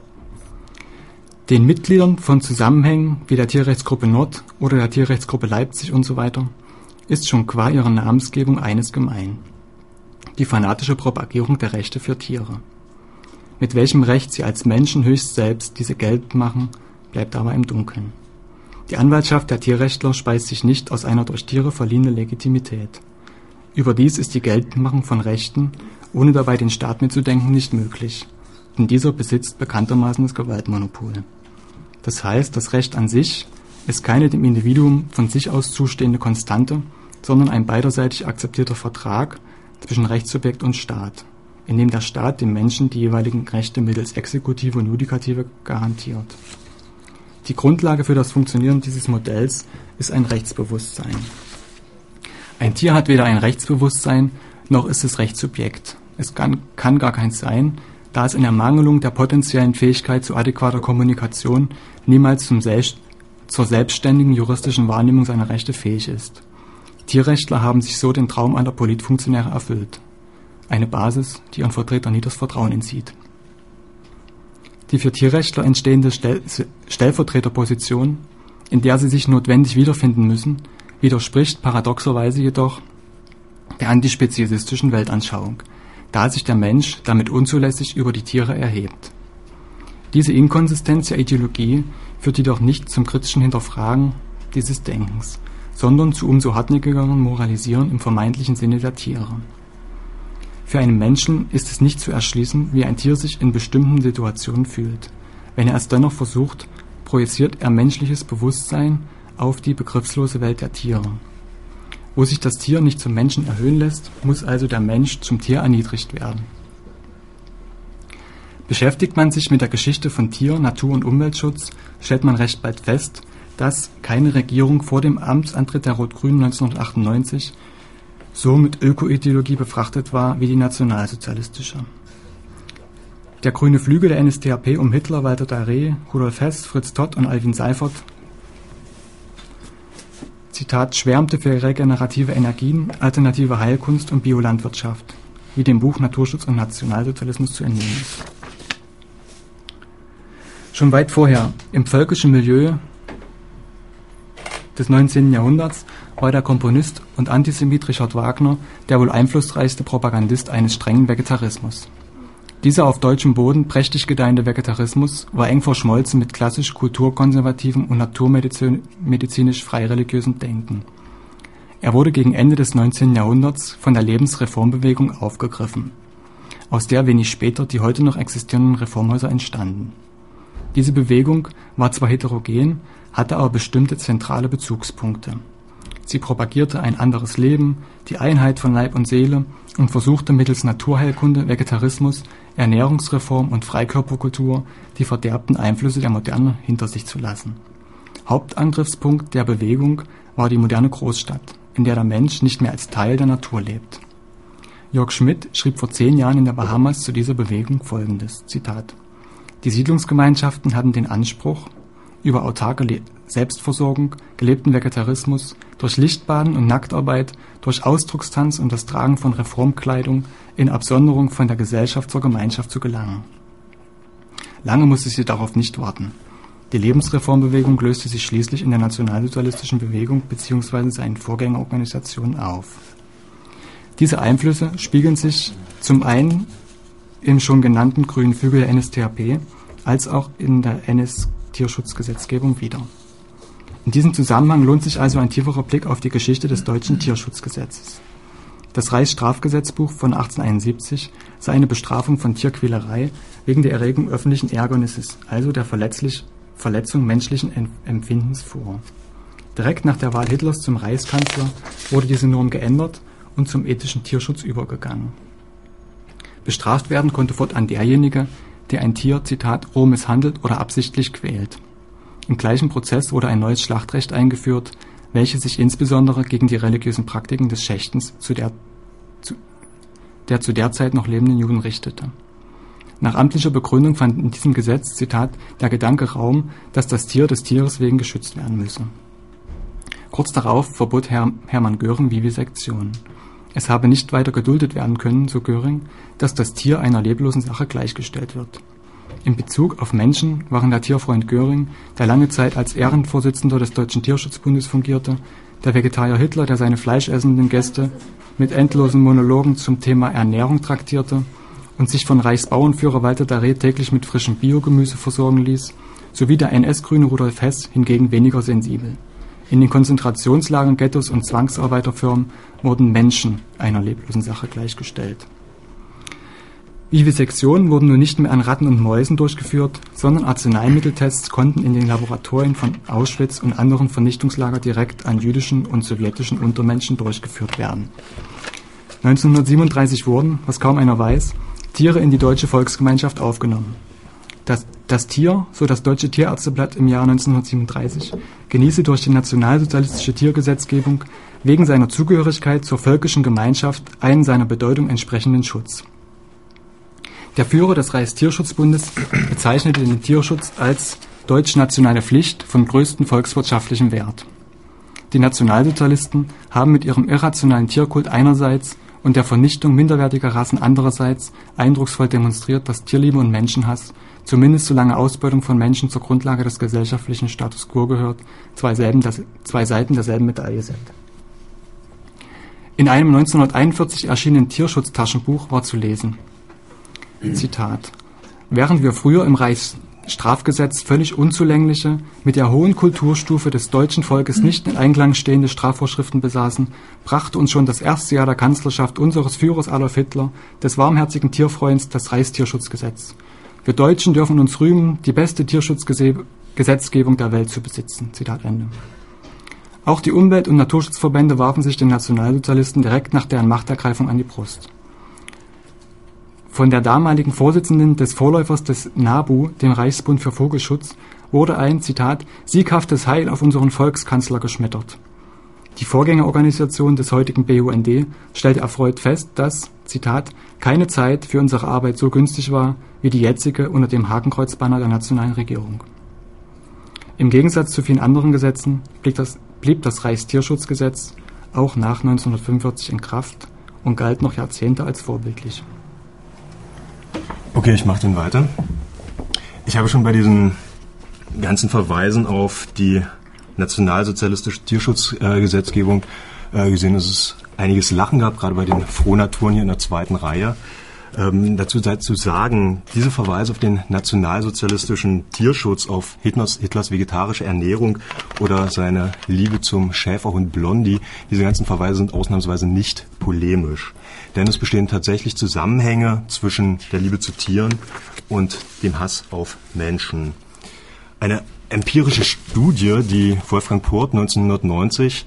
[SPEAKER 3] Den Mitgliedern von Zusammenhängen wie der Tierrechtsgruppe Nord oder der Tierrechtsgruppe Leipzig usw. ist schon qua ihrer Namensgebung eines gemein: die fanatische Propagierung der Rechte für Tiere. Mit welchem Recht sie als Menschen höchst selbst diese geltend machen, bleibt aber im Dunkeln. Die Anwaltschaft der Tierrechtler speist sich nicht aus einer durch Tiere verliehene Legitimität. Überdies ist die Geltendmachung von Rechten, ohne dabei den Staat mitzudenken, nicht möglich, denn dieser besitzt bekanntermaßen das Gewaltmonopol. Das heißt, das Recht an sich ist keine dem Individuum von sich aus zustehende Konstante, sondern ein beiderseitig akzeptierter Vertrag zwischen Rechtssubjekt und Staat, in dem der Staat dem Menschen die jeweiligen Rechte mittels Exekutive und Judikative garantiert. Die Grundlage für das Funktionieren dieses Modells ist ein Rechtsbewusstsein. Ein Tier hat weder ein Rechtsbewusstsein, noch ist es Rechtssubjekt. Es kann gar keins sein, da es in Ermangelung der potenziellen Fähigkeit zu adäquater Kommunikation niemals zur selbstständigen juristischen Wahrnehmung seiner Rechte fähig ist. Tierrechtler haben sich so den Traum aller Politfunktionäre erfüllt. Eine Basis, die ihren Vertretern nie das Vertrauen entzieht. Die für Tierrechtler entstehende Stellvertreterposition, in der sie sich notwendig wiederfinden müssen, widerspricht paradoxerweise jedoch der antispeziesistischen Weltanschauung, da sich der Mensch damit unzulässig über die Tiere erhebt. Diese Inkonsistenz der Ideologie führt jedoch nicht zum kritischen Hinterfragen dieses Denkens, sondern zu umso hartnäckigeren Moralisieren im vermeintlichen Sinne der Tiere. Für einen Menschen ist es nicht zu erschließen, wie ein Tier sich in bestimmten Situationen fühlt. Wenn er es dennoch versucht, projiziert er menschliches Bewusstsein auf die begriffslose Welt der Tiere. Wo sich das Tier nicht zum Menschen erhöhen lässt, muss also der Mensch zum Tier erniedrigt werden. Beschäftigt man sich mit der Geschichte von Tier-, Natur- und Umweltschutz, stellt man recht bald fest, dass keine Regierung vor dem Amtsantritt der Rot-Grünen 1998 so mit Ökoideologie befrachtet war wie die nationalsozialistische. Der grüne Flügel der NSDAP um Hitler, Walter Darré, Rudolf Hess, Fritz Todt und Alwin Seifert, Zitat, schwärmte für regenerative Energien, alternative Heilkunst und Biolandwirtschaft, wie dem Buch Naturschutz und Nationalsozialismus zu entnehmen ist. Schon weit vorher, im völkischen Milieu des 19. Jahrhunderts, war der Komponist und Antisemit Richard Wagner der wohl einflussreichste Propagandist eines strengen Vegetarismus. Dieser auf deutschem Boden prächtig gedeihende Vegetarismus war eng verschmolzen mit klassisch kulturkonservativem und naturmedizinisch freireligiösem Denken. Er wurde gegen Ende des 19. Jahrhunderts von der Lebensreformbewegung aufgegriffen, aus der wenig später die heute noch existierenden Reformhäuser entstanden. Diese Bewegung war zwar heterogen, hatte aber bestimmte zentrale Bezugspunkte. Sie propagierte ein anderes Leben, die Einheit von Leib und Seele und versuchte mittels Naturheilkunde, Vegetarismus, Ernährungsreform und Freikörperkultur die verderbten Einflüsse der Moderne hinter sich zu lassen. Hauptangriffspunkt der Bewegung war die moderne Großstadt, in der der Mensch nicht mehr als Teil der Natur lebt. Jörg Schmidt schrieb vor 10 Jahren in der Bahamas zu dieser Bewegung Folgendes, Zitat: Die Siedlungsgemeinschaften hatten den Anspruch, über autarke Selbstversorgung, gelebten Vegetarismus, durch Lichtbaden und Nacktarbeit, durch Ausdruckstanz und das Tragen von Reformkleidung in Absonderung von der Gesellschaft zur Gemeinschaft zu gelangen. Lange musste sie darauf nicht warten. Die Lebensreformbewegung löste sich schließlich in der nationalsozialistischen Bewegung bzw. seinen Vorgängerorganisationen auf. Diese Einflüsse spiegeln sich zum einen im schon genannten grünen Flügel der NSDAP als auch in der NS-Tierschutzgesetzgebung wider. In diesem Zusammenhang lohnt sich also ein tieferer Blick auf die Geschichte des deutschen Tierschutzgesetzes. Das Reichsstrafgesetzbuch von 1871 sah eine Bestrafung von Tierquälerei wegen der Erregung öffentlichen Ärgernisses, also der Verletzung menschlichen Empfindens vor. Direkt nach der Wahl Hitlers zum Reichskanzler wurde diese Norm geändert und zum ethischen Tierschutz übergegangen. Bestraft werden konnte fortan derjenige, der ein Tier, Zitat, roh misshandelt oder absichtlich quält. Im gleichen Prozess wurde ein neues Schlachtrecht eingeführt, welches sich insbesondere gegen die religiösen Praktiken des Schächtens der zu der Zeit noch lebenden Juden richtete. Nach amtlicher Begründung fand in diesem Gesetz, Zitat, der Gedanke Raum, dass das Tier des Tieres wegen geschützt werden müsse. Kurz darauf verbot Hermann Göring Vivisektion. Es habe nicht weiter geduldet werden können, so Göring, dass das Tier einer leblosen Sache gleichgestellt wird. In Bezug auf Menschen waren der Tierfreund Göring, der lange Zeit als Ehrenvorsitzender des Deutschen Tierschutzbundes fungierte, der Vegetarier Hitler, der seine fleischessenden Gäste mit endlosen Monologen zum Thema Ernährung traktierte und sich von Reichsbauernführer Walter Darret täglich mit frischem Biogemüse versorgen ließ, sowie der NS-Grüne Rudolf Hess hingegen weniger sensibel. In den Konzentrationslagern, Ghettos und Zwangsarbeiterfirmen wurden Menschen einer leblosen Sache gleichgestellt. Vivisektionen wurden nun nicht mehr an Ratten und Mäusen durchgeführt, sondern Arzneimitteltests konnten in den Laboratorien von Auschwitz und anderen Vernichtungslager direkt an jüdischen und sowjetischen Untermenschen durchgeführt werden. 1937 wurden, was kaum einer weiß, Tiere in die deutsche Volksgemeinschaft aufgenommen. Das Tier, so das Deutsche Tierärzteblatt im Jahr 1937, genieße durch die nationalsozialistische Tiergesetzgebung wegen seiner Zugehörigkeit zur völkischen Gemeinschaft einen seiner Bedeutung entsprechenden Schutz. Der Führer des Reichstierschutzbundes bezeichnete den Tierschutz als deutsch-nationale Pflicht von größtem volkswirtschaftlichem Wert. Die Nationalsozialisten haben mit ihrem irrationalen Tierkult einerseits und der Vernichtung minderwertiger Rassen andererseits eindrucksvoll demonstriert, dass Tierliebe und Menschenhass, zumindest solange Ausbeutung von Menschen zur Grundlage des gesellschaftlichen Status quo gehört, zwei Seiten derselben Medaille sind. In einem 1941 erschienenen Tierschutztaschenbuch war zu lesen, Zitat: Während wir früher im Reichsstrafgesetz völlig unzulängliche, mit der hohen Kulturstufe des deutschen Volkes nicht in Einklang stehende Strafvorschriften besaßen, brachte uns schon das erste Jahr der Kanzlerschaft unseres Führers Adolf Hitler, des warmherzigen Tierfreunds, das Reichstierschutzgesetz. Wir Deutschen dürfen uns rühmen, die beste Tierschutzgesetzgebung der Welt zu besitzen. Zitat Ende. Auch die Umwelt- und Naturschutzverbände warfen sich den Nationalsozialisten direkt nach deren Machtergreifung an die Brust. Von der damaligen Vorsitzenden des Vorläufers des NABU, dem Reichsbund für Vogelschutz, wurde ein, Zitat, sieghaftes Heil auf unseren Volkskanzler geschmettert. Die Vorgängerorganisation des heutigen BUND stellte erfreut fest, dass, Zitat, keine Zeit für unsere Arbeit so günstig war, wie die jetzige unter dem Hakenkreuzbanner der nationalen Regierung. Im Gegensatz zu vielen anderen Gesetzen blieb das Reichstierschutzgesetz auch nach 1945 in Kraft und galt noch Jahrzehnte als vorbildlich.
[SPEAKER 2] Okay, ich mache dann weiter. Ich habe schon bei diesen ganzen Verweisen auf die nationalsozialistische Tierschutzgesetzgebung gesehen, dass es einiges Lachen gab, gerade bei den Frohnaturen hier in der zweiten Reihe. Dazu sei zu sagen, diese Verweise auf den nationalsozialistischen Tierschutz, auf Hitlers vegetarische Ernährung oder seine Liebe zum Schäferhund Blondie, diese ganzen Verweise sind ausnahmsweise nicht polemisch. Denn es bestehen tatsächlich Zusammenhänge zwischen der Liebe zu Tieren und dem Hass auf Menschen. Eine empirische Studie, die Wolfgang Purt 1990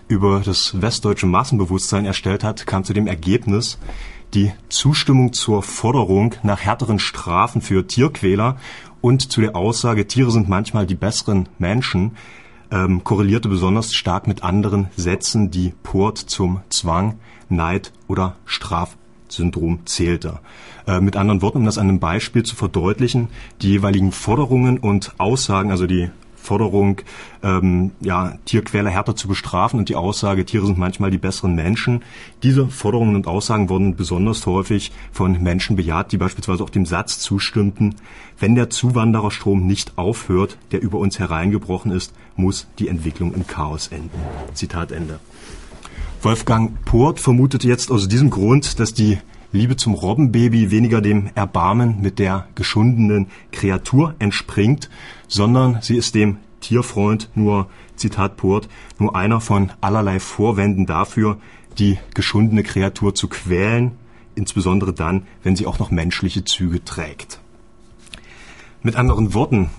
[SPEAKER 2] über das westdeutsche Massenbewusstsein erstellt hat, kam zu dem Ergebnis, die Zustimmung zur Forderung nach härteren Strafen für Tierquäler und zu der Aussage, Tiere sind manchmal die besseren Menschen, korrelierte besonders stark mit anderen Sätzen, die Poort zum Zwang, Neid oder Strafsyndrom zählte. Mit anderen Worten, um das an einem Beispiel zu verdeutlichen, die jeweiligen Forderungen und Aussagen, also die Forderung, Tierquäler härter zu bestrafen und die Aussage, Tiere sind manchmal die besseren Menschen. Diese Forderungen und Aussagen wurden besonders häufig von Menschen bejaht, die beispielsweise auch dem Satz zustimmten, wenn der Zuwandererstrom nicht aufhört, der über uns hereingebrochen ist, muss die Entwicklung im Chaos enden. Zitat Ende. Wolfgang Poort vermutete jetzt aus diesem Grund, dass die Liebe zum Robbenbaby weniger dem Erbarmen mit der geschundenen Kreatur entspringt, sondern sie ist dem Tierfreund nur, Zitat Poort, nur einer von allerlei Vorwänden dafür, die geschundene Kreatur zu quälen, insbesondere dann, wenn sie auch noch menschliche Züge trägt. Mit anderen Worten,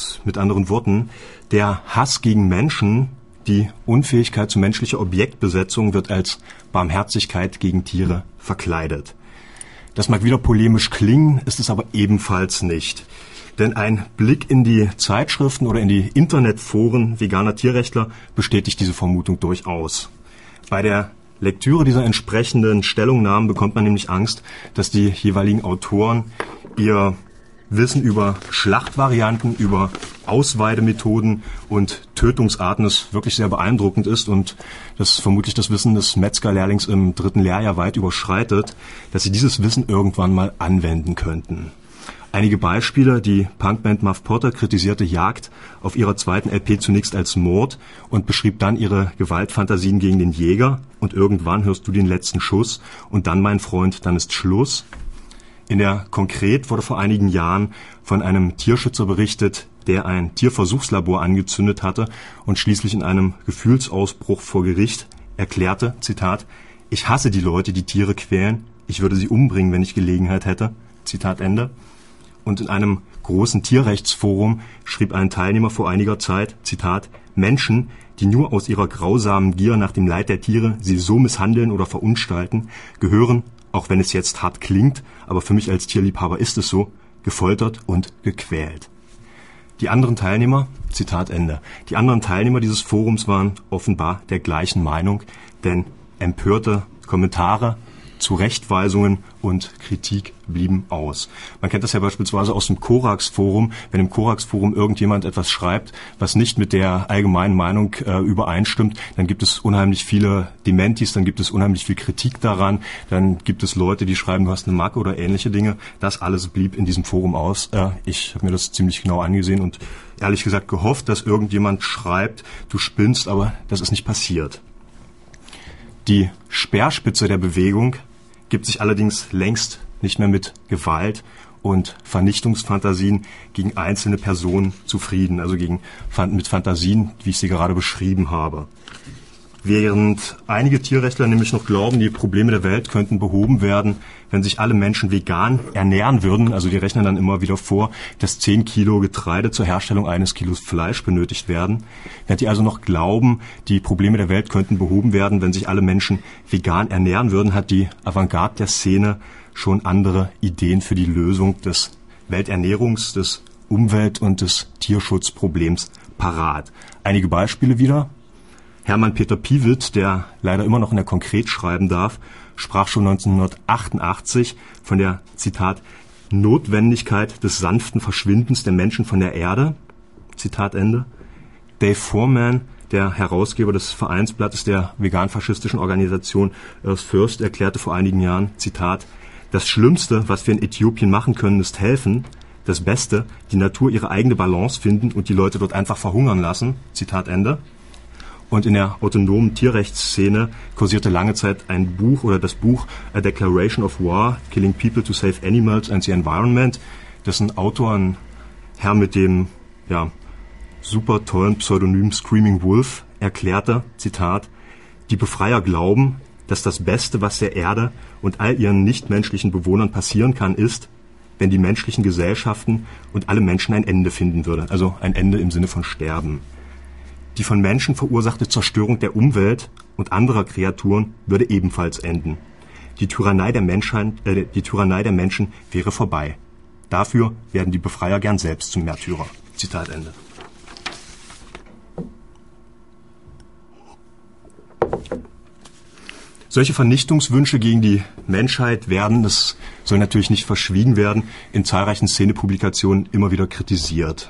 [SPEAKER 2] der Hass gegen Menschen, die Unfähigkeit zu menschlicher Objektbesetzung wird als Barmherzigkeit gegen Tiere verkleidet. Das mag wieder polemisch klingen, ist es aber ebenfalls nicht. Denn ein Blick in die Zeitschriften oder in die Internetforen veganer Tierrechtler bestätigt diese Vermutung durchaus. Bei der Lektüre dieser entsprechenden Stellungnahmen bekommt man nämlich Angst, dass die jeweiligen Autoren ihr Wissen über Schlachtvarianten, über Ausweidemethoden und Tötungsarten, das wirklich sehr beeindruckend ist und das vermutlich das Wissen des Metzgerlehrlings im 3. Lehrjahr weit überschreitet, dass sie dieses Wissen irgendwann mal anwenden könnten. Einige Beispiele: Die Punkband Muff Potter kritisierte Jagd auf ihrer 2. LP zunächst als Mord und beschrieb dann ihre Gewaltfantasien gegen den Jäger und irgendwann hörst du den letzten Schuss und dann, mein Freund, dann ist Schluss. In der Konkret wurde vor einigen Jahren von einem Tierschützer berichtet, der ein Tierversuchslabor angezündet hatte und schließlich in einem Gefühlsausbruch vor Gericht erklärte, Zitat, ich hasse die Leute, die Tiere quälen, ich würde sie umbringen, wenn ich Gelegenheit hätte, Zitat Ende. Und in einem großen Tierrechtsforum schrieb ein Teilnehmer vor einiger Zeit, Zitat, Menschen, die nur aus ihrer grausamen Gier nach dem Leid der Tiere sie so misshandeln oder verunstalten, gehören, auch wenn es jetzt hart klingt, aber für mich als Tierliebhaber ist es so, gefoltert und gequält. Die anderen Teilnehmer, Zitat Ende, die anderen Teilnehmer dieses Forums waren offenbar der gleichen Meinung, denn empörte Kommentare, Zurechtweisungen und Kritik blieben aus. Man kennt das ja beispielsweise aus dem Korax-Forum. Wenn im Korax-Forum irgendjemand etwas schreibt, was nicht mit der allgemeinen Meinung übereinstimmt, dann gibt es unheimlich viele Dementis, dann gibt es unheimlich viel Kritik daran, dann gibt es Leute, die schreiben, du hast eine Macke oder ähnliche Dinge. Das alles blieb in diesem Forum aus. Ich habe mir das ziemlich genau angesehen und ehrlich gesagt gehofft, dass irgendjemand schreibt, du spinnst, aber das ist nicht passiert. Die Speerspitze der Bewegung gibt sich allerdings längst nicht mehr mit Gewalt und Vernichtungsfantasien gegen einzelne Personen zufrieden, also mit Fantasien, wie ich sie gerade beschrieben habe. Während einige Tierrechtler nämlich noch glauben, die Probleme der Welt könnten behoben werden, wenn sich alle Menschen vegan ernähren würden, also die rechnen dann immer wieder vor, dass 10 Kilo Getreide zur Herstellung eines Kilos Fleisch benötigt werden. Während die also noch glauben, die Probleme der Welt könnten behoben werden, wenn sich alle Menschen vegan ernähren würden, hat die Avantgarde der Szene schon andere Ideen für die Lösung des Welternährungs-, des Umwelt- und des Tierschutzproblems parat. Einige Beispiele wieder. Hermann Peter Piewit, der leider immer noch in der Konkret schreiben darf, sprach schon 1988 von der, Zitat, Notwendigkeit des sanften Verschwindens der Menschen von der Erde, Zitat Ende. Dave Foreman, der Herausgeber des Vereinsblattes der vegan-faschistischen Organisation Earth First, erklärte vor einigen Jahren, Zitat, das Schlimmste, was wir in Äthiopien machen können, ist helfen. Das Beste, die Natur ihre eigene Balance finden und die Leute dort einfach verhungern lassen, Zitat Ende. Und in der autonomen Tierrechtsszene kursierte lange Zeit ein Buch oder das Buch A Declaration of War, Killing People to Save Animals and the Environment, dessen Autor, ein Herr mit dem super tollen Pseudonym Screaming Wolf, erklärte, Zitat, die Befreier glauben, dass das Beste, was der Erde und all ihren nichtmenschlichen Bewohnern passieren kann, ist, wenn die menschlichen Gesellschaften und alle Menschen ein Ende finden würden, also ein Ende im Sinne von Sterben. Die von Menschen verursachte Zerstörung der Umwelt, und anderer Kreaturen würde ebenfalls enden. Die Tyrannei der Menschen wäre vorbei. Dafür werden die Befreier gern selbst zum Märtyrer. Zitat Ende. Solche Vernichtungswünsche gegen die Menschheit werden, das soll natürlich nicht verschwiegen werden, in zahlreichen Szenepublikationen immer wieder kritisiert.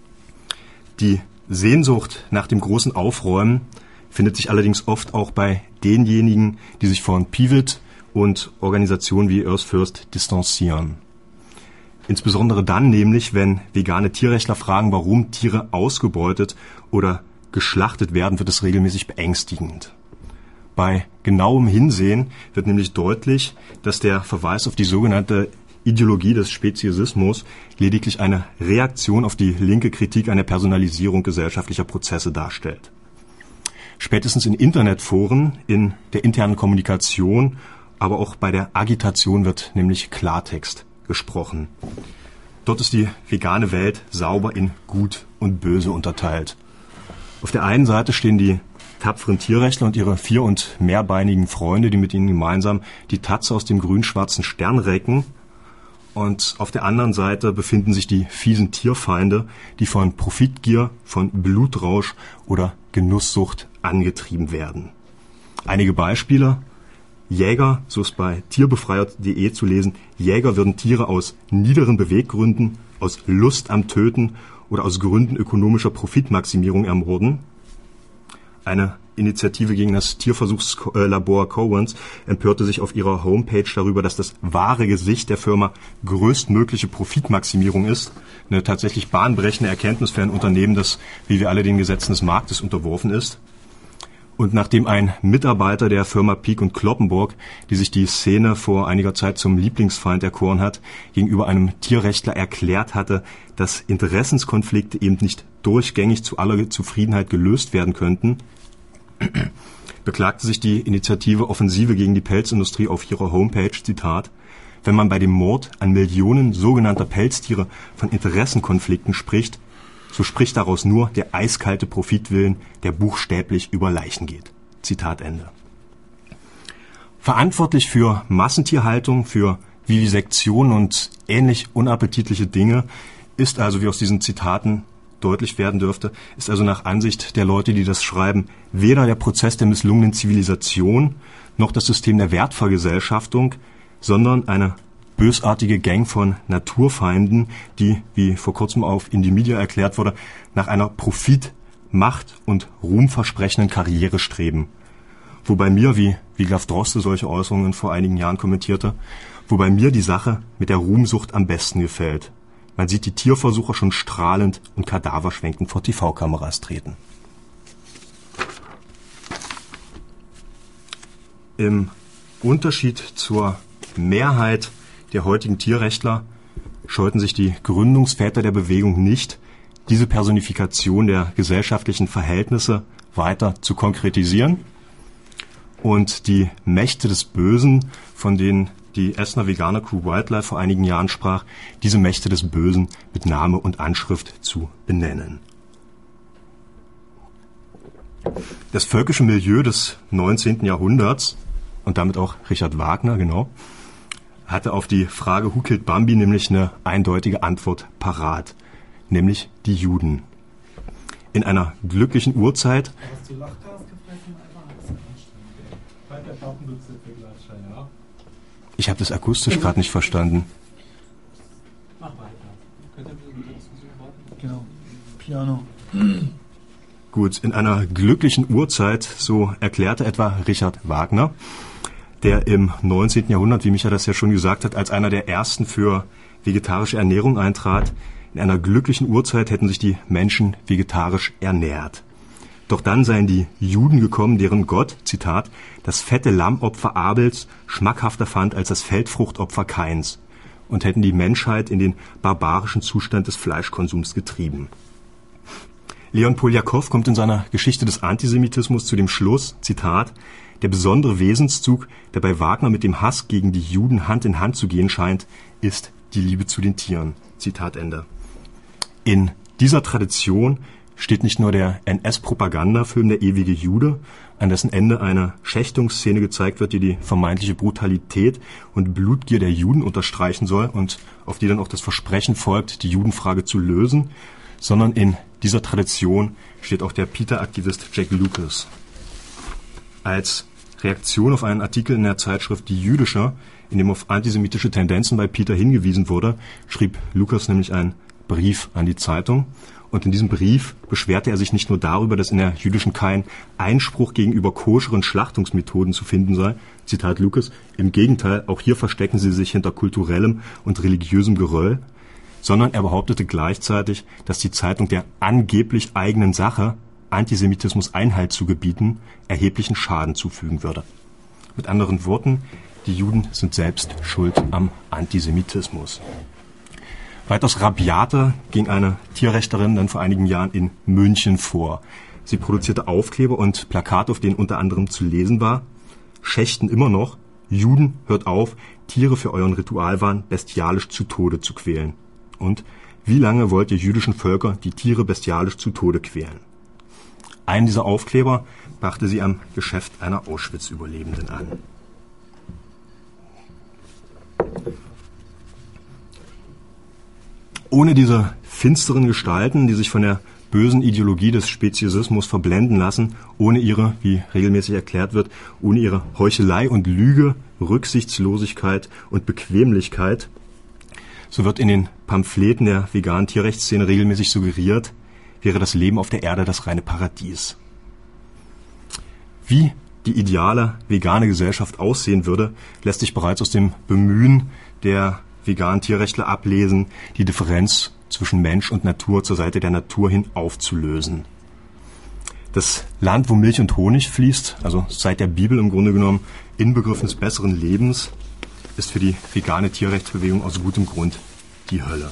[SPEAKER 2] Die Sehnsucht nach dem großen Aufräumen findet sich allerdings oft auch bei denjenigen, die sich von Pivot und Organisationen wie Earth First distanzieren. Insbesondere dann nämlich, wenn vegane Tierrechtler fragen, warum Tiere ausgebeutet oder geschlachtet werden, wird es regelmäßig beängstigend. Bei genauem Hinsehen wird nämlich deutlich, dass der Verweis auf die sogenannte Ideologie des Speziesismus lediglich eine Reaktion auf die linke Kritik an der Personalisierung gesellschaftlicher Prozesse darstellt. Spätestens in Internetforen, in der internen Kommunikation, aber auch bei der Agitation wird nämlich Klartext gesprochen. Dort ist die vegane Welt sauber in Gut und Böse unterteilt. Auf der einen Seite stehen die tapferen Tierrechtler und ihre 4- und mehrbeinigen Freunde, die mit ihnen gemeinsam die Tatze aus dem grün-schwarzen Stern recken. Und auf der anderen Seite befinden sich die fiesen Tierfeinde, die von Profitgier, von Blutrausch oder Genusssucht angetrieben werden. Einige Beispiele. Jäger, so ist bei tierbefreier.de zu lesen, Jäger würden Tiere aus niederen Beweggründen, aus Lust am Töten oder aus Gründen ökonomischer Profitmaximierung ermorden. Eine Initiative gegen das Tierversuchslabor Cowens empörte sich auf ihrer Homepage darüber, dass das wahre Gesicht der Firma größtmögliche Profitmaximierung ist. Eine tatsächlich bahnbrechende Erkenntnis für ein Unternehmen, das, wie wir alle, den Gesetzen des Marktes unterworfen ist. Und nachdem ein Mitarbeiter der Firma Pieck und Cloppenburg, die sich die Szene vor einiger Zeit zum Lieblingsfeind erkoren hat, gegenüber einem Tierrechtler erklärt hatte, dass Interessenskonflikte eben nicht durchgängig zu aller Zufriedenheit gelöst werden könnten, beklagte sich die Initiative Offensive gegen die Pelzindustrie auf ihrer Homepage, Zitat, wenn man bei dem Mord an Millionen sogenannter Pelztiere von Interessenkonflikten spricht, so spricht daraus nur der eiskalte Profitwillen, der buchstäblich über Leichen geht. Zitat Ende. Verantwortlich für Massentierhaltung, für Vivisektion und ähnlich unappetitliche Dinge ist also, wie aus diesen Zitaten deutlich werden dürfte, ist also nach Ansicht der Leute, die das schreiben, weder der Prozess der misslungenen Zivilisation noch das System der Wertvergesellschaftung, sondern eine bösartige Gang von Naturfeinden, die, wie vor kurzem auf Indymedia erklärt wurde, nach einer Profit-, Macht- und ruhmversprechenden Karriere streben. Wobei mir, wie Wiglaf Droste solche Äußerungen vor einigen Jahren kommentierte, wobei mir die Sache mit der Ruhmsucht am besten gefällt. Man sieht die Tierversucher schon strahlend und kadaverschwenkend vor TV-Kameras treten. Im Unterschied zur Mehrheit der heutigen Tierrechtler scheuten sich die Gründungsväter der Bewegung nicht, diese Personifikation der gesellschaftlichen Verhältnisse weiter zu konkretisieren und die Mächte des Bösen, von denen die Essener Veganer Crew Wildlife vor einigen Jahren sprach, diese Mächte des Bösen mit Name und Anschrift zu benennen. Das völkische Milieu des 19. Jahrhunderts und damit auch Richard Wagner, genau, hatte auf die Frage Who killed Bambi nämlich eine eindeutige Antwort parat, nämlich die Juden. In einer glücklichen Uhrzeit.
[SPEAKER 4] Hast du Lachgas gefressen? Einfach ein bisschen anstrengend. Bei der Pappenbüchse-Vergleich, ja.
[SPEAKER 2] Ich habe das akustisch gerade nicht verstanden.
[SPEAKER 4] Mach weiter. Könnt ihr ein bisschen mit der Diskussion warten?
[SPEAKER 1] Genau. Piano.
[SPEAKER 2] Gut, in einer glücklichen Uhrzeit, so erklärte etwa Richard Wagner, der im 19. Jahrhundert, wie Micha das ja schon gesagt hat, als einer der ersten für vegetarische Ernährung eintrat. In einer glücklichen Uhrzeit hätten sich die Menschen vegetarisch ernährt. Doch dann seien die Juden gekommen, deren Gott, Zitat, das fette Lammopfer Abels schmackhafter fand als das Feldfruchtopfer Kains und hätten die Menschheit in den barbarischen Zustand des Fleischkonsums getrieben. Leon Poljakow kommt in seiner Geschichte des Antisemitismus zu dem Schluss, Zitat, der besondere Wesenszug, der bei Wagner mit dem Hass gegen die Juden Hand in Hand zu gehen scheint, ist die Liebe zu den Tieren. Zitat Ende. In dieser Tradition steht nicht nur der NS-Propagandafilm Der ewige Jude, an dessen Ende eine Schächtungsszene gezeigt wird, die die vermeintliche Brutalität und Blutgier der Juden unterstreichen soll und auf die dann auch das Versprechen folgt, die Judenfrage zu lösen, sondern in dieser Tradition steht auch der Peter-Aktivist Jack Lucas. Als Reaktion auf einen Artikel in der Zeitschrift Die Jüdische, in dem auf antisemitische Tendenzen bei Peter hingewiesen wurde, schrieb Lucas nämlich einen Brief an die Zeitung. Und in diesem Brief beschwerte er sich nicht nur darüber, dass in der jüdischen kein Einspruch gegenüber koscheren Schlachtungsmethoden zu finden sei, Zitat Lucas, im Gegenteil, auch hier verstecken sie sich hinter kulturellem und religiösem Geröll, sondern er behauptete gleichzeitig, dass die Zeitung der angeblich eigenen Sache, Antisemitismus Einhalt zu gebieten, erheblichen Schaden zufügen würde. Mit anderen Worten, die Juden sind selbst schuld am Antisemitismus. Weitaus rabiater ging eine Tierrechtlerin dann vor einigen Jahren in München vor. Sie produzierte Aufkleber und Plakate, auf denen unter anderem zu lesen war: Schächten immer noch, Juden, hört auf, Tiere für euren Ritualwahn bestialisch zu Tode zu quälen. Und wie lange wollt ihr jüdischen Völker die Tiere bestialisch zu Tode quälen? Einen dieser Aufkleber brachte sie am Geschäft einer Auschwitz-Überlebenden an. Ohne diese finsteren Gestalten, die sich von der bösen Ideologie des Speziesismus verblenden lassen, ohne ihre, wie regelmäßig erklärt wird, ohne ihre Heuchelei und Lüge, Rücksichtslosigkeit und Bequemlichkeit, so wird in den Pamphleten der veganen Tierrechtsszene regelmäßig suggeriert, wäre das Leben auf der Erde das reine Paradies. Wie die ideale vegane Gesellschaft aussehen würde, lässt sich bereits aus dem Bemühen der veganen Tierrechtler ablesen, die Differenz zwischen Mensch und Natur zur Seite der Natur hin aufzulösen. Das Land, wo Milch und Honig fließt, also seit der Bibel im Grunde genommen Inbegriff des besseren Lebens, ist für die vegane Tierrechtsbewegung aus gutem Grund die Hölle.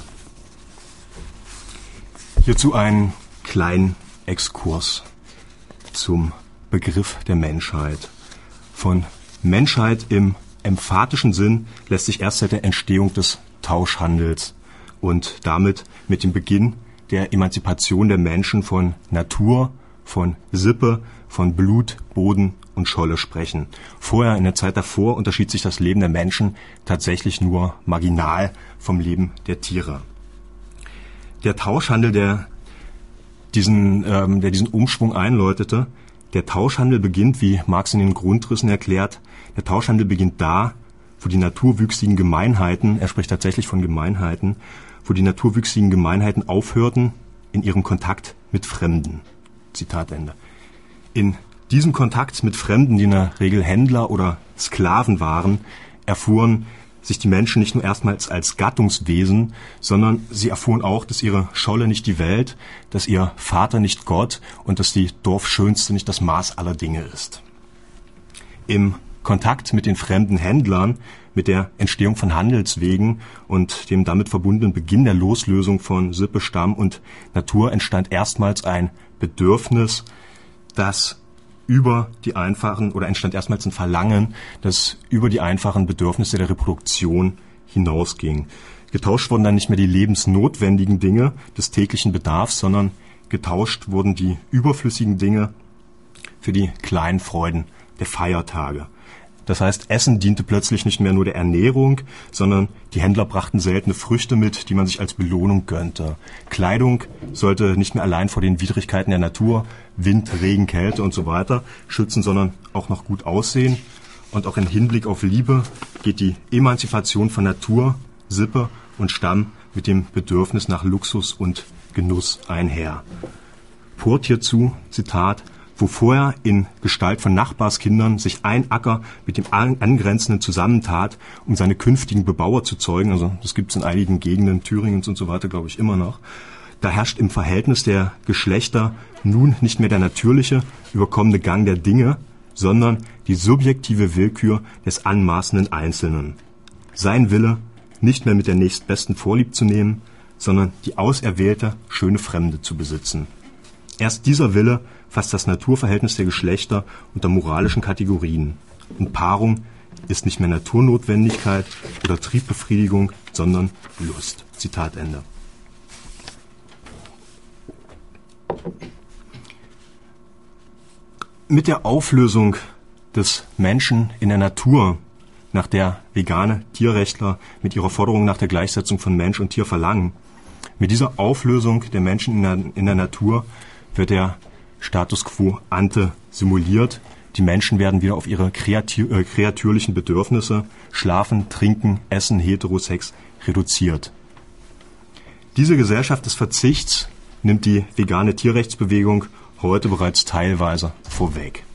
[SPEAKER 2] Hierzu einen kleinen Exkurs zum Begriff der Menschheit. Von Menschheit im emphatischen Sinn lässt sich erst seit der Entstehung des Tauschhandels und damit mit dem Beginn der Emanzipation der Menschen von Natur, von Sippe, von Blut, Boden und Scholle sprechen. Vorher, in der Zeit davor, unterschied sich das Leben der Menschen tatsächlich nur marginal vom Leben der Tiere. Der Tauschhandel, der diesen Umschwung einläutete, der Tauschhandel beginnt, wie Marx in den Grundrissen erklärt, der Tauschhandel beginnt da, wo die naturwüchsigen Gemeinheiten, er spricht tatsächlich von Gemeinheiten, wo die naturwüchsigen Gemeinheiten aufhörten in ihrem Kontakt mit Fremden. Zitat Ende. In diesem Kontakt mit Fremden, die in der Regel Händler oder Sklaven waren, erfuhren sich die Menschen nicht nur erstmals als Gattungswesen, sondern sie erfuhren auch, dass ihre Scholle nicht die Welt, dass ihr Vater nicht Gott und dass die Dorfschönste nicht das Maß aller Dinge ist. Im Kontakt mit den fremden Händlern, mit der Entstehung von Handelswegen und dem damit verbundenen Beginn der Loslösung von Sippe, Stamm und Natur entstand erstmals ein Bedürfnis, das entstand erstmals ein Verlangen, das über die einfachen Bedürfnisse der Reproduktion hinausging. Getauscht wurden dann nicht mehr die lebensnotwendigen Dinge des täglichen Bedarfs, sondern getauscht wurden die überflüssigen Dinge für die kleinen Freuden der Feiertage. Das heißt, Essen diente plötzlich nicht mehr nur der Ernährung, sondern die Händler brachten seltene Früchte mit, die man sich als Belohnung gönnte. Kleidung sollte nicht mehr allein vor den Widrigkeiten der Natur, Wind, Regen, Kälte und so weiter schützen, sondern auch noch gut aussehen. Und auch im Hinblick auf Liebe geht die Emanzipation von Natur, Sippe und Stamm mit dem Bedürfnis nach Luxus und Genuss einher. Port hierzu, Zitat, wo vorher in Gestalt von Nachbarskindern sich ein Acker mit dem angrenzenden zusammentat, um seine künftigen Bebauer zu zeugen, also das gibt es in einigen Gegenden Thüringens und so weiter, glaube ich, immer noch, da herrscht im Verhältnis der Geschlechter nun nicht mehr der natürliche, überkommene Gang der Dinge, sondern die subjektive Willkür des anmaßenden Einzelnen. Sein Wille, nicht mehr mit der nächstbesten Vorlieb zu nehmen, sondern die auserwählte, schöne Fremde zu besitzen. Erst dieser Wille fasst das Naturverhältnis der Geschlechter unter moralischen Kategorien. Und Paarung ist nicht mehr Naturnotwendigkeit oder Triebbefriedigung, sondern Lust. Zitat Ende. Mit der Auflösung des Menschen in der Natur, nach der vegane Tierrechtler mit ihrer Forderung nach der Gleichsetzung von Mensch und Tier verlangen, mit dieser Auflösung der Menschen in der Natur wird der Status quo ante simuliert. Die Menschen werden wieder auf ihre kreatürlichen Bedürfnisse, Schlafen, Trinken, Essen, Heterosex, reduziert. Diese Gesellschaft des Verzichts nimmt die vegane Tierrechtsbewegung heute bereits teilweise vorweg.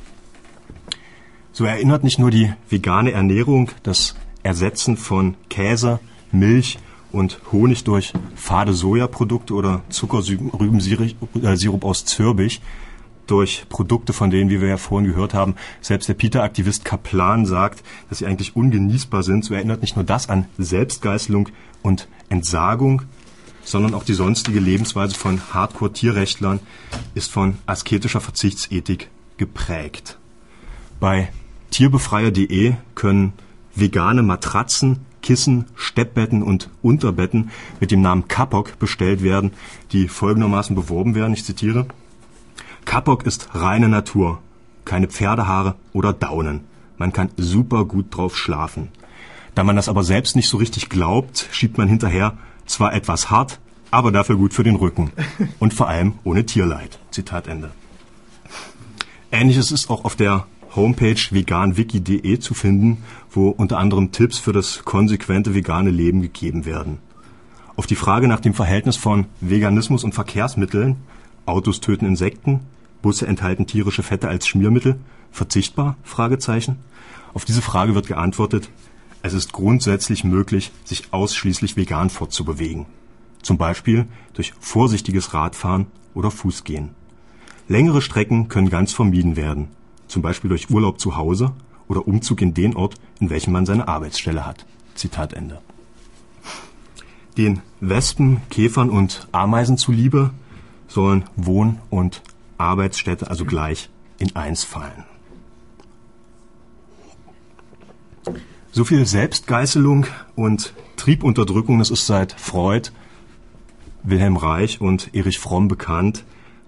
[SPEAKER 2] So erinnert nicht nur die vegane Ernährung, das Ersetzen von Käse, Milch und Honig durch fade Sojaprodukte oder Zuckerrübensirup aus Zirbich, durch Produkte, von denen, wie wir ja vorhin gehört haben, selbst der PETA-Aktivist Kaplan sagt, dass sie eigentlich ungenießbar sind. So erinnert nicht nur das an Selbstgeißelung und Entsagung, sondern auch die sonstige Lebensweise von Hardcore-Tierrechtlern ist von asketischer Verzichtsethik geprägt. Bei tierbefreier.de können vegane Matratzen, Kissen, Steppbetten und Unterbetten mit dem Namen Kapok bestellt werden, die folgendermaßen beworben werden, ich zitiere: Kapok ist reine Natur, keine Pferdehaare oder Daunen. Man kann super gut drauf schlafen. Da man das aber selbst nicht so richtig glaubt, schiebt man hinterher: zwar etwas hart, aber dafür gut für den Rücken. Und vor allem ohne Tierleid. Zitat Ende. Ähnliches ist auch auf der Homepage veganwiki.de zu finden, wo unter anderem Tipps für das konsequente vegane Leben gegeben werden. Auf die Frage nach dem Verhältnis von Veganismus und Verkehrsmitteln, Autos töten Insekten, Busse enthalten tierische Fette als Schmiermittel, verzichtbar? Fragezeichen. Auf diese Frage wird geantwortet: Es ist grundsätzlich möglich, sich ausschließlich vegan fortzubewegen. Zum Beispiel durch vorsichtiges Radfahren oder Fußgehen. Längere Strecken können ganz vermieden werden, zum Beispiel durch Urlaub zu Hause oder Umzug in den Ort, in welchem man seine Arbeitsstelle hat. Zitat Ende. Den Wespen, Käfern und Ameisen zuliebe sollen Wohn- und Arbeitsstätte also gleich in eins fallen. So viel Selbstgeißelung und Triebunterdrückung, das ist seit Freud, Wilhelm Reich und Erich Fromm bekannt.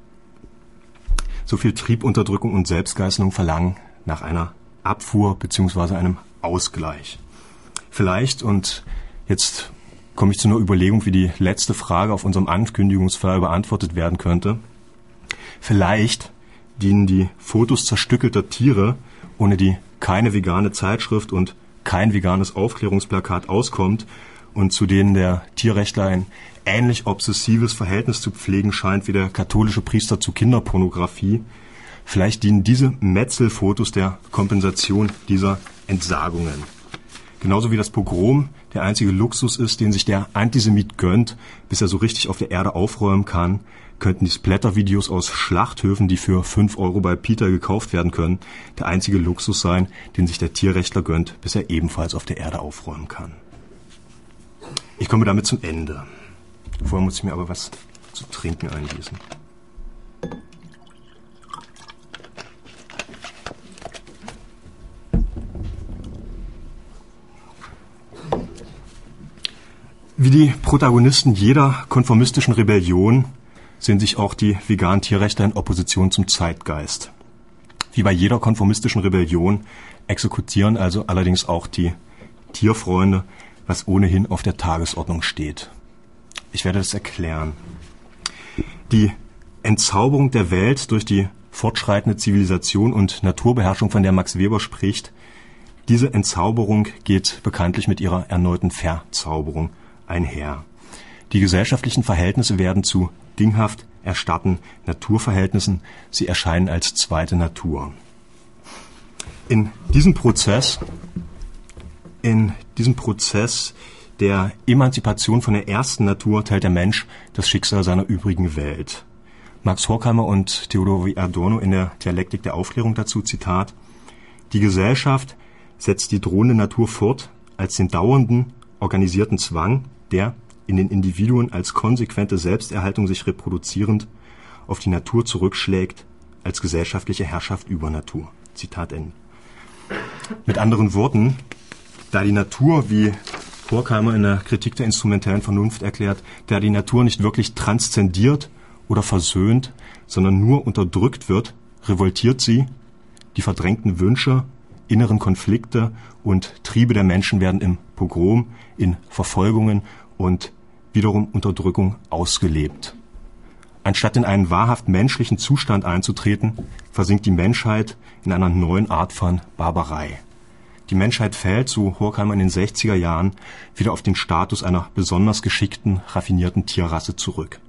[SPEAKER 2] So viel Triebunterdrückung und Selbstgeißelung verlangen nach einer Abfuhr bzw. einem Ausgleich. Vielleicht, und jetzt komme ich zu einer Überlegung, wie die letzte Frage auf unserem Ankündigungsflyer beantwortet werden könnte. Vielleicht dienen die Fotos zerstückelter Tiere, ohne die keine vegane Zeitschrift und kein veganes Aufklärungsplakat auskommt und zu denen der Tierrechtler ein ähnlich obsessives Verhältnis zu pflegen scheint wie der katholische Priester zu Kinderpornografie. Vielleicht dienen diese Metzelfotos der Kompensation dieser Entsagungen. Genauso wie das Pogrom der einzige Luxus ist, den sich der Antisemit gönnt, bis er so richtig auf der Erde aufräumen kann, könnten die Splatter-Videos aus Schlachthöfen, die für 5 € bei PETA gekauft werden können, der einzige Luxus sein, den sich der Tierrechtler gönnt, bis er ebenfalls auf der Erde aufräumen kann. Ich komme damit zum Ende. Vorher muss ich mir aber was zu trinken eingießen. Wie die Protagonisten jeder konformistischen Rebellion sehen sich auch die veganen Tierrechtler in Opposition zum Zeitgeist. Wie bei jeder konformistischen Rebellion exekutieren also allerdings auch die Tierfreunde, was ohnehin auf der Tagesordnung steht. Ich werde das erklären. Die Entzauberung der Welt durch die fortschreitende Zivilisation und Naturbeherrschung, von der Max Weber spricht, diese Entzauberung geht bekanntlich mit ihrer erneuten Verzauberung einher. Die gesellschaftlichen Verhältnisse werden zu dinghaft erstarrten Naturverhältnissen. Sie erscheinen als zweite Natur. In diesem Prozess der Emanzipation von der ersten Natur teilt der Mensch das Schicksal seiner übrigen Welt. Max Horkheimer und Theodor W. Adorno in der Dialektik der Aufklärung dazu, Zitat: Die Gesellschaft setzt die drohende Natur fort als den dauernden, organisierten Zwang, der, in den Individuen als konsequente Selbsterhaltung sich reproduzierend, auf die Natur zurückschlägt als gesellschaftliche Herrschaft über Natur. Zitat Ende. Mit anderen Worten, da die Natur, wie Horkheimer in der Kritik der instrumentellen Vernunft erklärt, da die Natur nicht wirklich transzendiert oder versöhnt, sondern nur unterdrückt wird, revoltiert sie. Die verdrängten Wünsche, inneren Konflikte und Triebe der Menschen werden im Pogrom, in Verfolgungen und wiederum Unterdrückung ausgelebt. Anstatt in einen wahrhaft menschlichen Zustand einzutreten, versinkt die Menschheit in einer neuen Art von Barbarei. Die Menschheit fällt, so Horkheimer in den 60er Jahren, wieder auf den Status einer besonders geschickten, raffinierten Tierrasse zurück.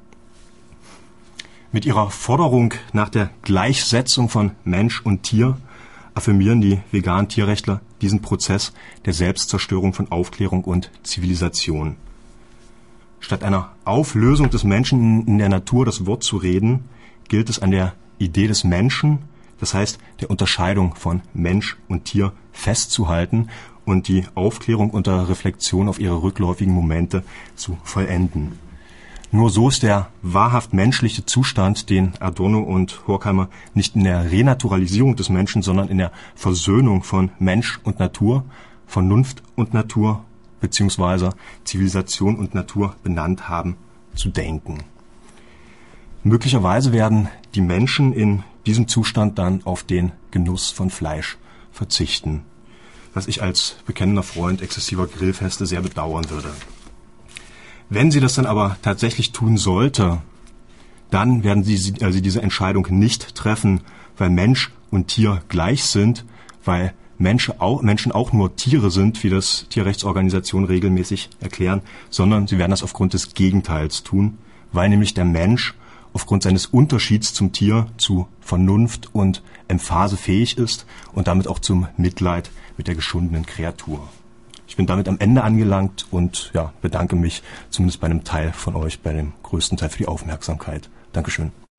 [SPEAKER 2] Mit ihrer Forderung nach der Gleichsetzung von Mensch und Tier affirmieren die veganen Tierrechtler diesen Prozess der Selbstzerstörung von Aufklärung und Zivilisation. Statt einer Auflösung des Menschen in der Natur das Wort zu reden, gilt es an der Idee des Menschen, das heißt der Unterscheidung von Mensch und Tier, festzuhalten und die Aufklärung unter Reflexion auf ihre rückläufigen Momente zu vollenden. Nur so ist der wahrhaft menschliche Zustand, den Adorno und Horkheimer nicht in der Renaturalisierung des Menschen, sondern in der Versöhnung von Mensch und Natur, Vernunft und Natur bzw. Zivilisation und Natur benannt haben, zu denken. Möglicherweise werden die Menschen in diesem Zustand dann auf den Genuss von Fleisch verzichten, was ich als bekennender Freund exzessiver Grillfeste sehr bedauern würde. Wenn sie das dann aber tatsächlich tun sollte, dann werden sie diese Entscheidung nicht treffen, weil Mensch und Tier gleich sind, weil Menschen auch nur Tiere sind, wie das Tierrechtsorganisationen regelmäßig erklären, sondern sie werden das aufgrund des Gegenteils tun, weil nämlich der Mensch aufgrund seines Unterschieds zum Tier zu Vernunft und Emphase fähig ist und damit auch zum Mitleid mit der geschundenen Kreatur. Ich bin damit am Ende angelangt und bedanke mich zumindest bei einem Teil von euch, bei dem größten Teil für die Aufmerksamkeit. Dankeschön.